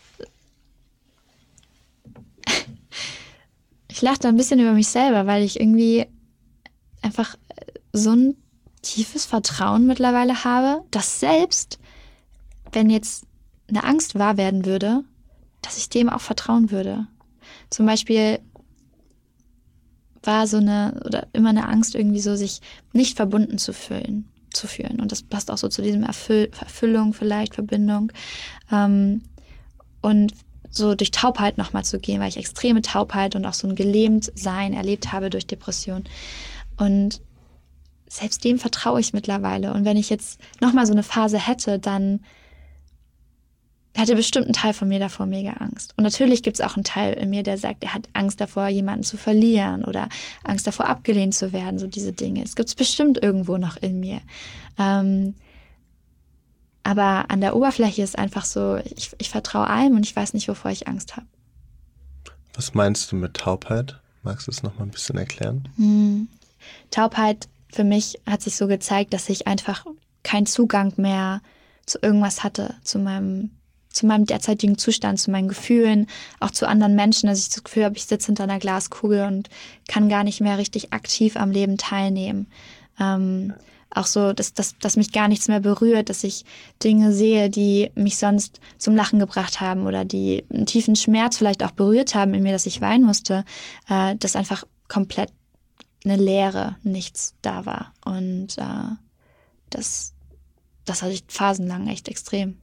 lache da ein bisschen über mich selber, weil ich irgendwie einfach so ein tiefes Vertrauen mittlerweile habe, dass selbst wenn jetzt eine Angst wahr werden würde, dass ich dem auch vertrauen würde. Zum Beispiel war immer eine Angst, irgendwie so sich nicht verbunden zu fühlen. Und das passt auch so zu diesem Erfüllung vielleicht, Verbindung. Und so durch Taubheit nochmal zu gehen, weil ich extreme Taubheit und auch so ein Gelähmtsein erlebt habe durch Depression. Und selbst dem vertraue ich mittlerweile. Und wenn ich jetzt nochmal so eine Phase hätte, dann hätte bestimmt ein Teil von mir davor mega Angst. Und natürlich gibt es auch einen Teil in mir, der sagt, er hat Angst davor, jemanden zu verlieren oder Angst davor, abgelehnt zu werden, so diese Dinge. Es gibt es bestimmt irgendwo noch in mir. Aber an der Oberfläche ist einfach so, ich vertraue allem und ich weiß nicht, wovor ich Angst habe. Was meinst du mit Taubheit? Magst du es noch mal ein bisschen erklären? Taubheit für mich hat sich so gezeigt, dass ich einfach keinen Zugang mehr zu irgendwas hatte, zu meinem derzeitigen Zustand, zu meinen Gefühlen, auch zu anderen Menschen, dass ich das Gefühl habe, ich sitze hinter einer Glaskugel und kann gar nicht mehr richtig aktiv am Leben teilnehmen. Auch so, dass mich gar nichts mehr berührt, dass ich Dinge sehe, die mich sonst zum Lachen gebracht haben oder die einen tiefen Schmerz vielleicht auch berührt haben in mir, dass ich weinen musste, dass einfach komplett eine Leere, nichts da war. Und das hatte ich phasenlang echt extrem.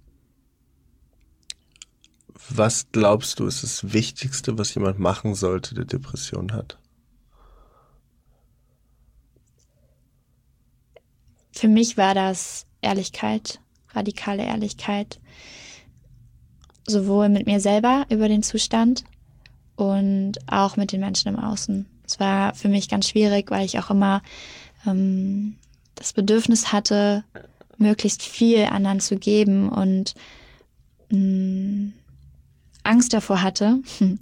Was glaubst du, ist das Wichtigste, was jemand machen sollte, der Depression hat? Für mich war das Ehrlichkeit, radikale Ehrlichkeit, sowohl mit mir selber über den Zustand und auch mit den Menschen im Außen. Es war für mich ganz schwierig, weil ich auch immer das Bedürfnis hatte, möglichst viel anderen zu geben und Angst davor hatte,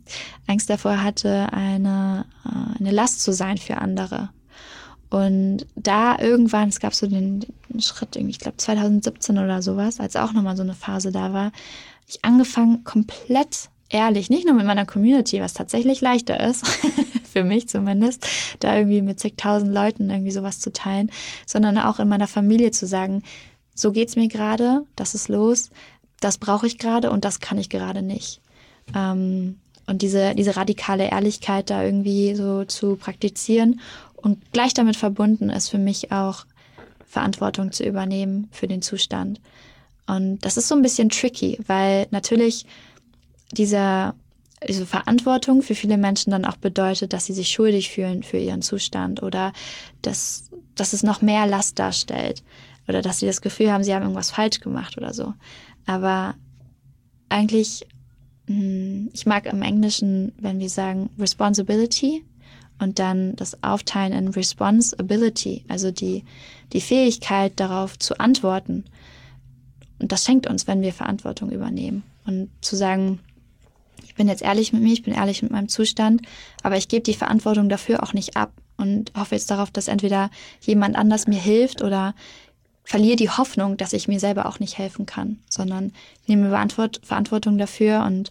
eine Last zu sein für andere. Und da irgendwann, es gab so den Schritt, irgendwie, ich glaube 2017 oder sowas, als auch nochmal so eine Phase da war, ich angefangen, komplett ehrlich, nicht nur mit meiner Community, was tatsächlich leichter ist, für mich zumindest, da irgendwie mit zigtausend Leuten irgendwie sowas zu teilen, sondern auch in meiner Familie zu sagen, so geht's mir gerade, das ist los, das brauche ich gerade und das kann ich gerade nicht. Und diese radikale Ehrlichkeit da irgendwie so zu praktizieren und gleich damit verbunden ist für mich auch Verantwortung zu übernehmen für den Zustand. Und das ist so ein bisschen tricky, weil natürlich diese Verantwortung für viele Menschen dann auch bedeutet, dass sie sich schuldig fühlen für ihren Zustand oder dass es noch mehr Last darstellt oder dass sie das Gefühl haben, sie haben irgendwas falsch gemacht oder so. Aber eigentlich, ich mag im Englischen, wenn wir sagen Responsibility und dann das Aufteilen in Responsibility, also die Fähigkeit darauf zu antworten. Und das schenkt uns, wenn wir Verantwortung übernehmen. Und zu sagen, ich bin jetzt ehrlich mit mir, ich bin ehrlich mit meinem Zustand, aber ich gebe die Verantwortung dafür auch nicht ab und hoffe jetzt darauf, dass entweder jemand anders mir hilft oder verliere die Hoffnung, dass ich mir selber auch nicht helfen kann, sondern ich nehme Verantwortung dafür und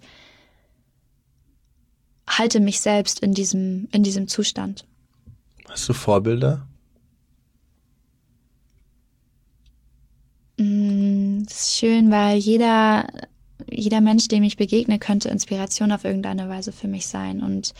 halte mich selbst in diesem Zustand. Hast du Vorbilder? Das ist schön, weil jeder Mensch, dem ich begegne, könnte Inspiration auf irgendeine Weise für mich sein. Und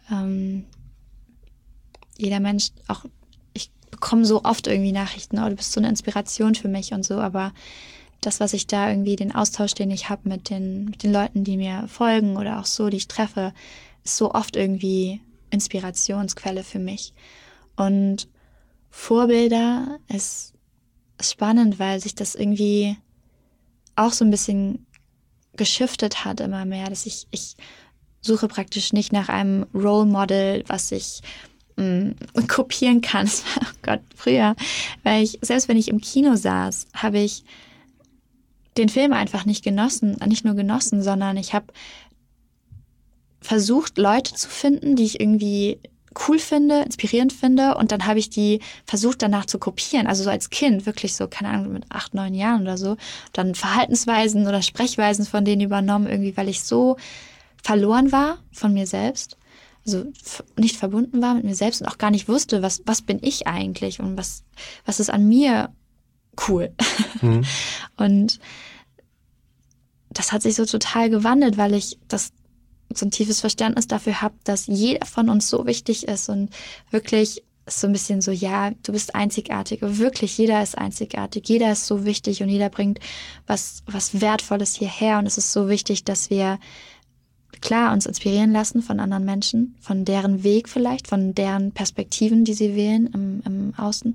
jeder Mensch, auch ich bekomme so oft irgendwie Nachrichten, oh, du bist so eine Inspiration für mich und so, aber das, was ich da irgendwie, den Austausch, den ich habe mit den Leuten, die mir folgen oder auch so, die ich treffe, ist so oft irgendwie Inspirationsquelle für mich. Und Vorbilder ist spannend, weil sich das irgendwie auch so ein bisschen geschiftet hat immer mehr, dass ich suche praktisch nicht nach einem Role Model, was ich kopieren kann. Oh Gott, früher, weil selbst wenn ich im Kino saß, habe ich den Film einfach nicht nur genossen, sondern ich habe versucht, Leute zu finden, die ich irgendwie cool finde, inspirierend finde und dann habe ich die versucht danach zu kopieren, also so als Kind, wirklich so, keine Ahnung, mit 8, 9 Jahren oder so, dann Verhaltensweisen oder Sprechweisen von denen übernommen, irgendwie, weil ich so verloren war von mir selbst, also nicht verbunden war mit mir selbst und auch gar nicht wusste, was bin ich eigentlich und was ist an mir cool. Und das hat sich so total gewandelt, weil ich so ein tiefes Verständnis dafür habe, dass jeder von uns so wichtig ist und wirklich ist so ein bisschen so, ja, du bist einzigartig, aber wirklich jeder ist einzigartig, jeder ist so wichtig und jeder bringt was Wertvolles hierher und es ist so wichtig, dass wir klar uns inspirieren lassen von anderen Menschen, von deren Weg vielleicht, von deren Perspektiven, die sie wählen im Außen,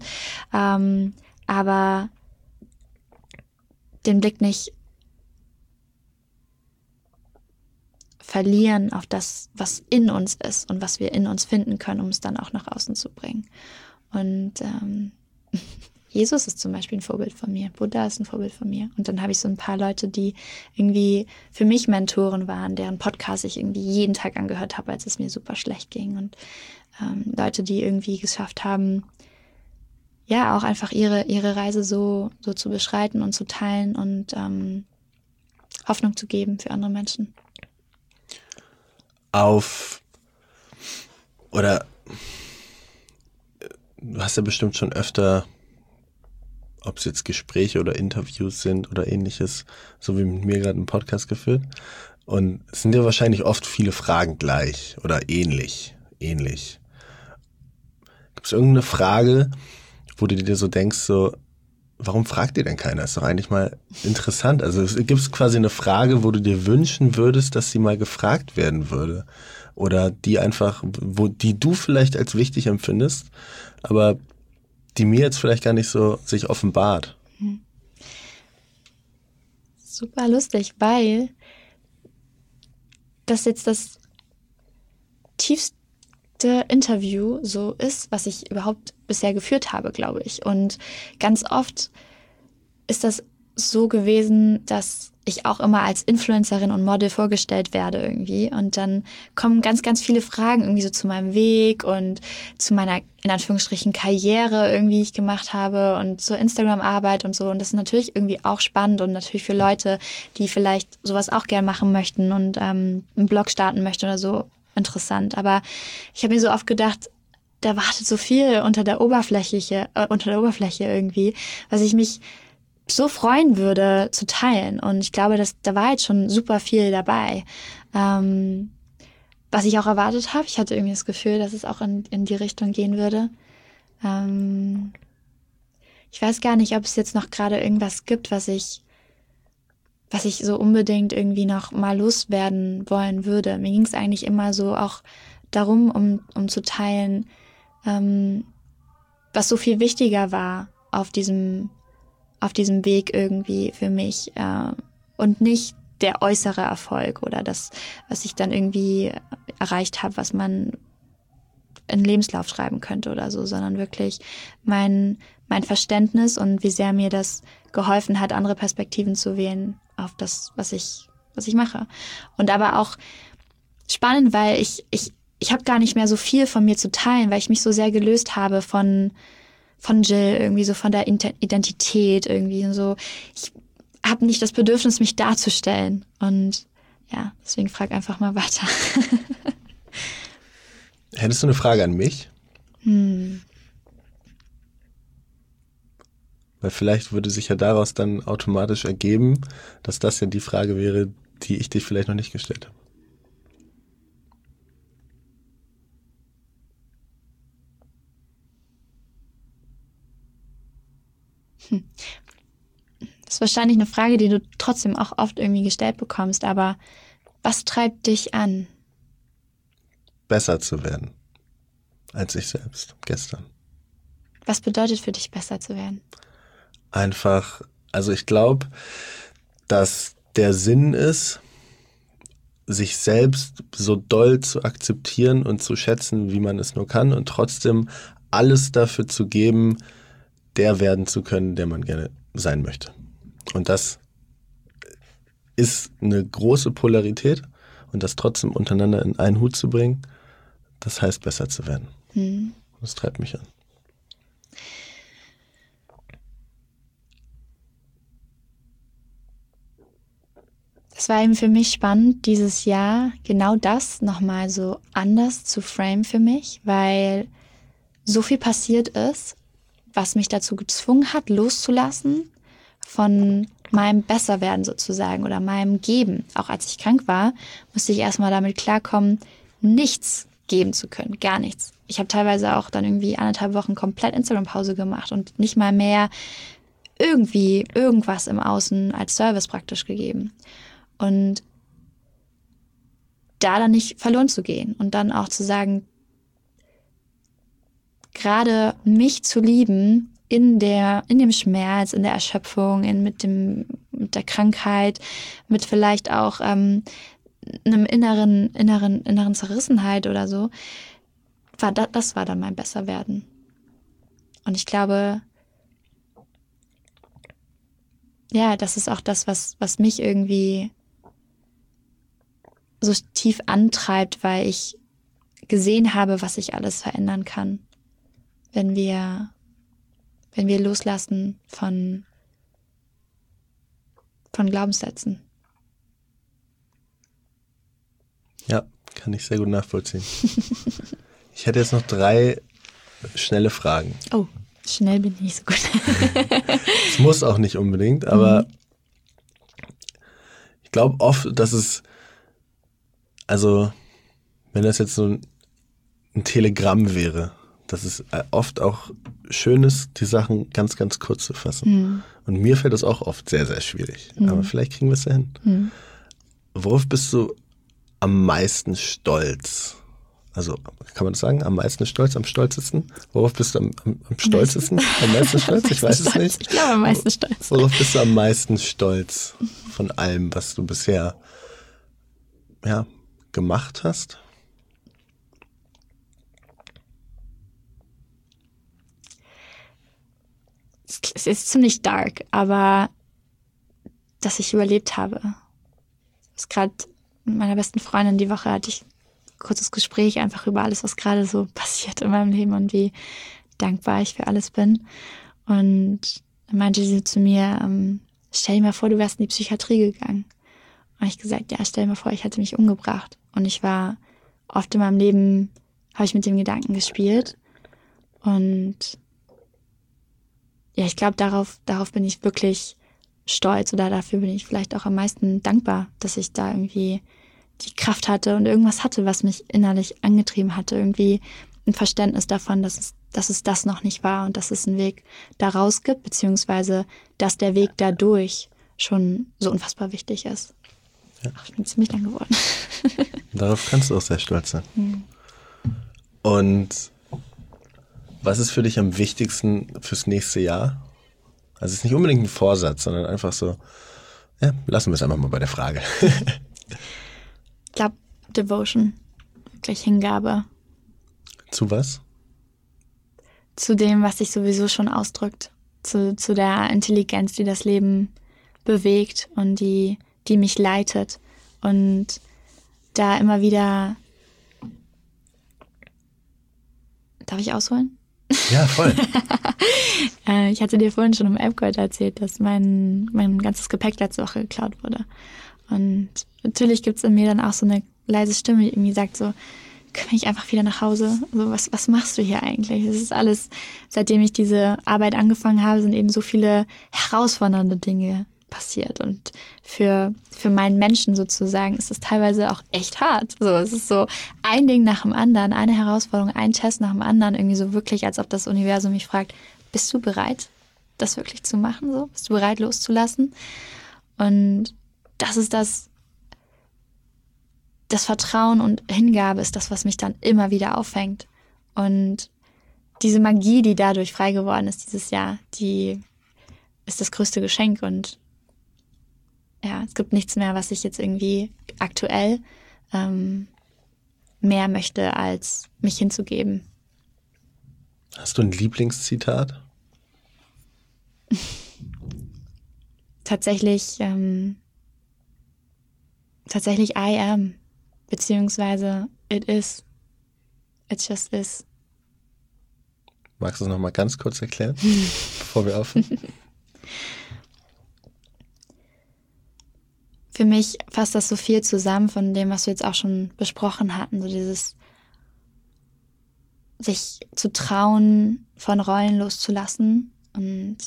aber den Blick nicht verlieren auf das, was in uns ist und was wir in uns finden können, um es dann auch nach außen zu bringen. Und Jesus ist zum Beispiel ein Vorbild von mir, Buddha ist ein Vorbild von mir. Und dann habe ich so ein paar Leute, die irgendwie für mich Mentoren waren, deren Podcast ich irgendwie jeden Tag angehört habe, als es mir super schlecht ging. Und Leute, die irgendwie geschafft haben, ja, auch einfach ihre Reise so zu beschreiten und zu teilen und Hoffnung zu geben für andere Menschen. Du hast ja bestimmt schon öfter, ob es jetzt Gespräche oder Interviews sind oder ähnliches, so wie mit mir gerade einen Podcast geführt. Und es sind ja wahrscheinlich oft viele Fragen gleich oder ähnlich. Gibt es irgendeine Frage, wo du dir so denkst, so, warum fragt dir denn keiner? Ist doch eigentlich mal interessant. Also es gibt quasi eine Frage, wo du dir wünschen würdest, dass sie mal gefragt werden würde. Oder die einfach, die du vielleicht als wichtig empfindest, aber die mir jetzt vielleicht gar nicht so sich offenbart. Super lustig, weil das jetzt das tiefste Interview so ist, was ich überhaupt bisher geführt habe, glaube ich. Und ganz oft ist das so gewesen, dass ich auch immer als Influencerin und Model vorgestellt werde irgendwie. Und dann kommen ganz, ganz viele Fragen irgendwie so zu meinem Weg und zu meiner, in Anführungsstrichen, Karriere irgendwie, die ich gemacht habe und zur Instagram-Arbeit und so. Und das ist natürlich irgendwie auch spannend und natürlich für Leute, die vielleicht sowas auch gern machen möchten und einen Blog starten möchten oder so, interessant. Aber ich habe mir so oft gedacht, da wartet so viel unter der Oberfläche irgendwie, was ich mich so freuen würde zu teilen. Und ich glaube, da war jetzt schon super viel dabei. Was ich auch erwartet habe, ich hatte irgendwie das Gefühl, dass es auch in die Richtung gehen würde. Ich weiß gar nicht, ob es jetzt noch gerade irgendwas gibt, was ich so unbedingt irgendwie noch mal loswerden wollen würde. Mir ging es eigentlich immer so auch darum, um zu teilen, was so viel wichtiger war auf diesem Weg irgendwie für mich und nicht der äußere Erfolg oder das, was ich dann irgendwie erreicht habe, was man in einen Lebenslauf schreiben könnte oder so, sondern wirklich mein Verständnis und wie sehr mir das geholfen hat, andere Perspektiven zu wählen auf das, was ich mache. Und aber auch spannend, weil ich habe gar nicht mehr so viel von mir zu teilen, weil ich mich so sehr gelöst habe von Jill, irgendwie so von der Identität irgendwie und so. Ich habe nicht das Bedürfnis, mich darzustellen. Und ja, deswegen frag einfach mal weiter. Hättest du eine Frage an mich? Weil vielleicht würde sich ja daraus dann automatisch ergeben, dass das ja die Frage wäre, die ich dich vielleicht noch nicht gestellt habe. Das ist wahrscheinlich eine Frage, die du trotzdem auch oft irgendwie gestellt bekommst, aber was treibt dich an? Besser zu werden als ich selbst gestern. Was bedeutet für dich, besser zu werden? Einfach, also ich glaube, dass der Sinn ist, sich selbst so doll zu akzeptieren und zu schätzen, wie man es nur kann und trotzdem alles dafür zu geben, der werden zu können, der man gerne sein möchte. Und das ist eine große Polarität und das trotzdem untereinander in einen Hut zu bringen, das heißt, besser zu werden. Das treibt mich an. Es war eben für mich spannend, dieses Jahr genau das nochmal so anders zu framen für mich, weil so viel passiert ist, was mich dazu gezwungen hat, loszulassen von meinem Besserwerden sozusagen oder meinem Geben. Auch als ich krank war, musste ich erstmal damit klarkommen, nichts geben zu können, gar nichts. Ich habe teilweise auch dann irgendwie 1,5 Wochen komplett Instagram-Pause gemacht und nicht mal mehr irgendwie irgendwas im Außen als Service praktisch gegeben. Und da dann nicht verloren zu gehen und dann auch zu sagen, gerade mich zu lieben in dem Schmerz, in der Erschöpfung, mit der Krankheit, mit vielleicht auch einem inneren Zerrissenheit oder so, das war dann mein Besserwerden. Und ich glaube, ja, das ist auch das, was mich irgendwie so tief antreibt, weil ich gesehen habe, was ich alles verändern kann, wenn wir loslassen von Glaubenssätzen. Ja, kann ich sehr gut nachvollziehen. Ich hätte jetzt noch 3 schnelle Fragen. Oh, schnell bin ich nicht so gut. Es muss auch nicht unbedingt, aber ich glaube oft, dass es, also wenn das jetzt so ein Telegramm wäre, dass es oft auch schön ist, die Sachen ganz, ganz kurz zu fassen. Und mir fällt das auch oft sehr, sehr schwierig. Aber vielleicht kriegen wir es ja hin. Worauf bist du am meisten stolz? Also, kann man das sagen? Am meisten stolz, am stolzesten? Worauf bist du am stolzesten? Am meisten stolz? Ich weiß es nicht. Ich glaube, am meisten stolz. Worauf bist du am meisten stolz von allem, was du bisher gemacht hast? Es ist ziemlich dark, aber dass ich überlebt habe. Das ist gerade mit meiner besten Freundin die Woche hatte ich ein kurzes Gespräch einfach über alles, was gerade so passiert in meinem Leben und wie dankbar ich für alles bin. Und dann meinte sie zu mir, stell dir mal vor, du wärst in die Psychiatrie gegangen. Und ich gesagt, ja, stell dir mal vor, ich hätte mich umgebracht. Und ich war oft in meinem Leben, habe ich mit dem Gedanken gespielt. Und ja, ich glaube, darauf bin ich wirklich stolz oder dafür bin ich vielleicht auch am meisten dankbar, dass ich da irgendwie die Kraft hatte und irgendwas hatte, was mich innerlich angetrieben hatte. Irgendwie ein Verständnis davon, dass es das noch nicht war und dass es einen Weg daraus gibt, beziehungsweise dass der Weg dadurch schon so unfassbar wichtig ist. Ja. Ach, ich bin ziemlich lang geworden. Darauf kannst du auch sehr stolz sein. Und was ist für dich am wichtigsten fürs nächste Jahr? Also es ist nicht unbedingt ein Vorsatz, sondern einfach so, ja, lassen wir es einfach mal bei der Frage. Ich glaube, Devotion, wirklich Hingabe. Zu was? Zu dem, was sich sowieso schon ausdrückt. Zu der Intelligenz, die das Leben bewegt und die mich leitet. Und da immer wieder... Darf ich ausholen? Ja, voll. Ich hatte dir vorhin schon im Epcot erzählt, dass mein ganzes Gepäck letzte Woche geklaut wurde. Und natürlich gibt es in mir dann auch so eine leise Stimme, die irgendwie sagt so, komm ich einfach wieder nach Hause? Also was machst du hier eigentlich? Das ist alles, seitdem ich diese Arbeit angefangen habe, sind eben so viele herausfordernde Dinge passiert. Und für meinen Menschen sozusagen ist es teilweise auch echt hart. So, es ist so ein Ding nach dem anderen, eine Herausforderung, ein Test nach dem anderen, irgendwie so wirklich, als ob das Universum mich fragt, bist du bereit, das wirklich zu machen? So? Bist du bereit, loszulassen? Und das ist das Vertrauen und Hingabe ist das, was mich dann immer wieder auffängt. Und diese Magie, die dadurch frei geworden ist dieses Jahr, die ist das größte Geschenk. Und ja, es gibt nichts mehr, was ich jetzt irgendwie aktuell mehr möchte, als mich hinzugeben. Hast du ein Lieblingszitat? Tatsächlich I am, beziehungsweise it is. It just is. Magst du es nochmal ganz kurz erklären, bevor wir aufhören? Für mich fasst das so viel zusammen von dem, was wir jetzt auch schon besprochen hatten. So dieses sich zu trauen, von Rollen loszulassen und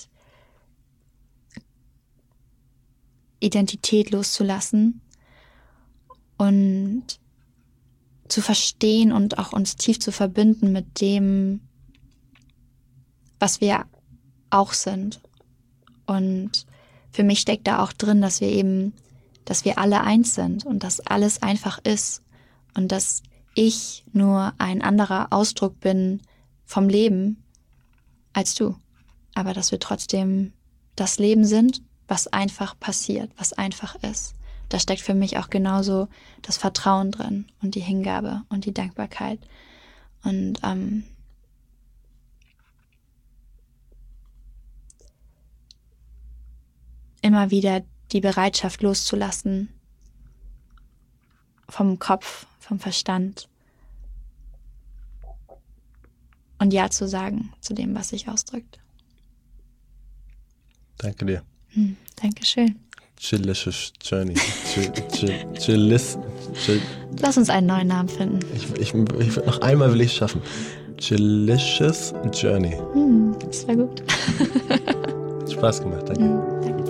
Identität loszulassen und zu verstehen und auch uns tief zu verbinden mit dem, was wir auch sind. Und für mich steckt da auch drin, dass wir alle eins sind und dass alles einfach ist und dass ich nur ein anderer Ausdruck bin vom Leben als du. Aber dass wir trotzdem das Leben sind, was einfach passiert, was einfach ist. Da steckt für mich auch genauso das Vertrauen drin und die Hingabe und die Dankbarkeit. Und immer wieder die Bereitschaft loszulassen vom Kopf, vom Verstand und Ja zu sagen zu dem, was sich ausdrückt. Danke dir. Dankeschön. Chillicious Journey. Lass uns einen neuen Namen finden. Noch einmal will ich es schaffen. Jillicious Journey. Das war gut. Hat Spaß gemacht, danke. Danke.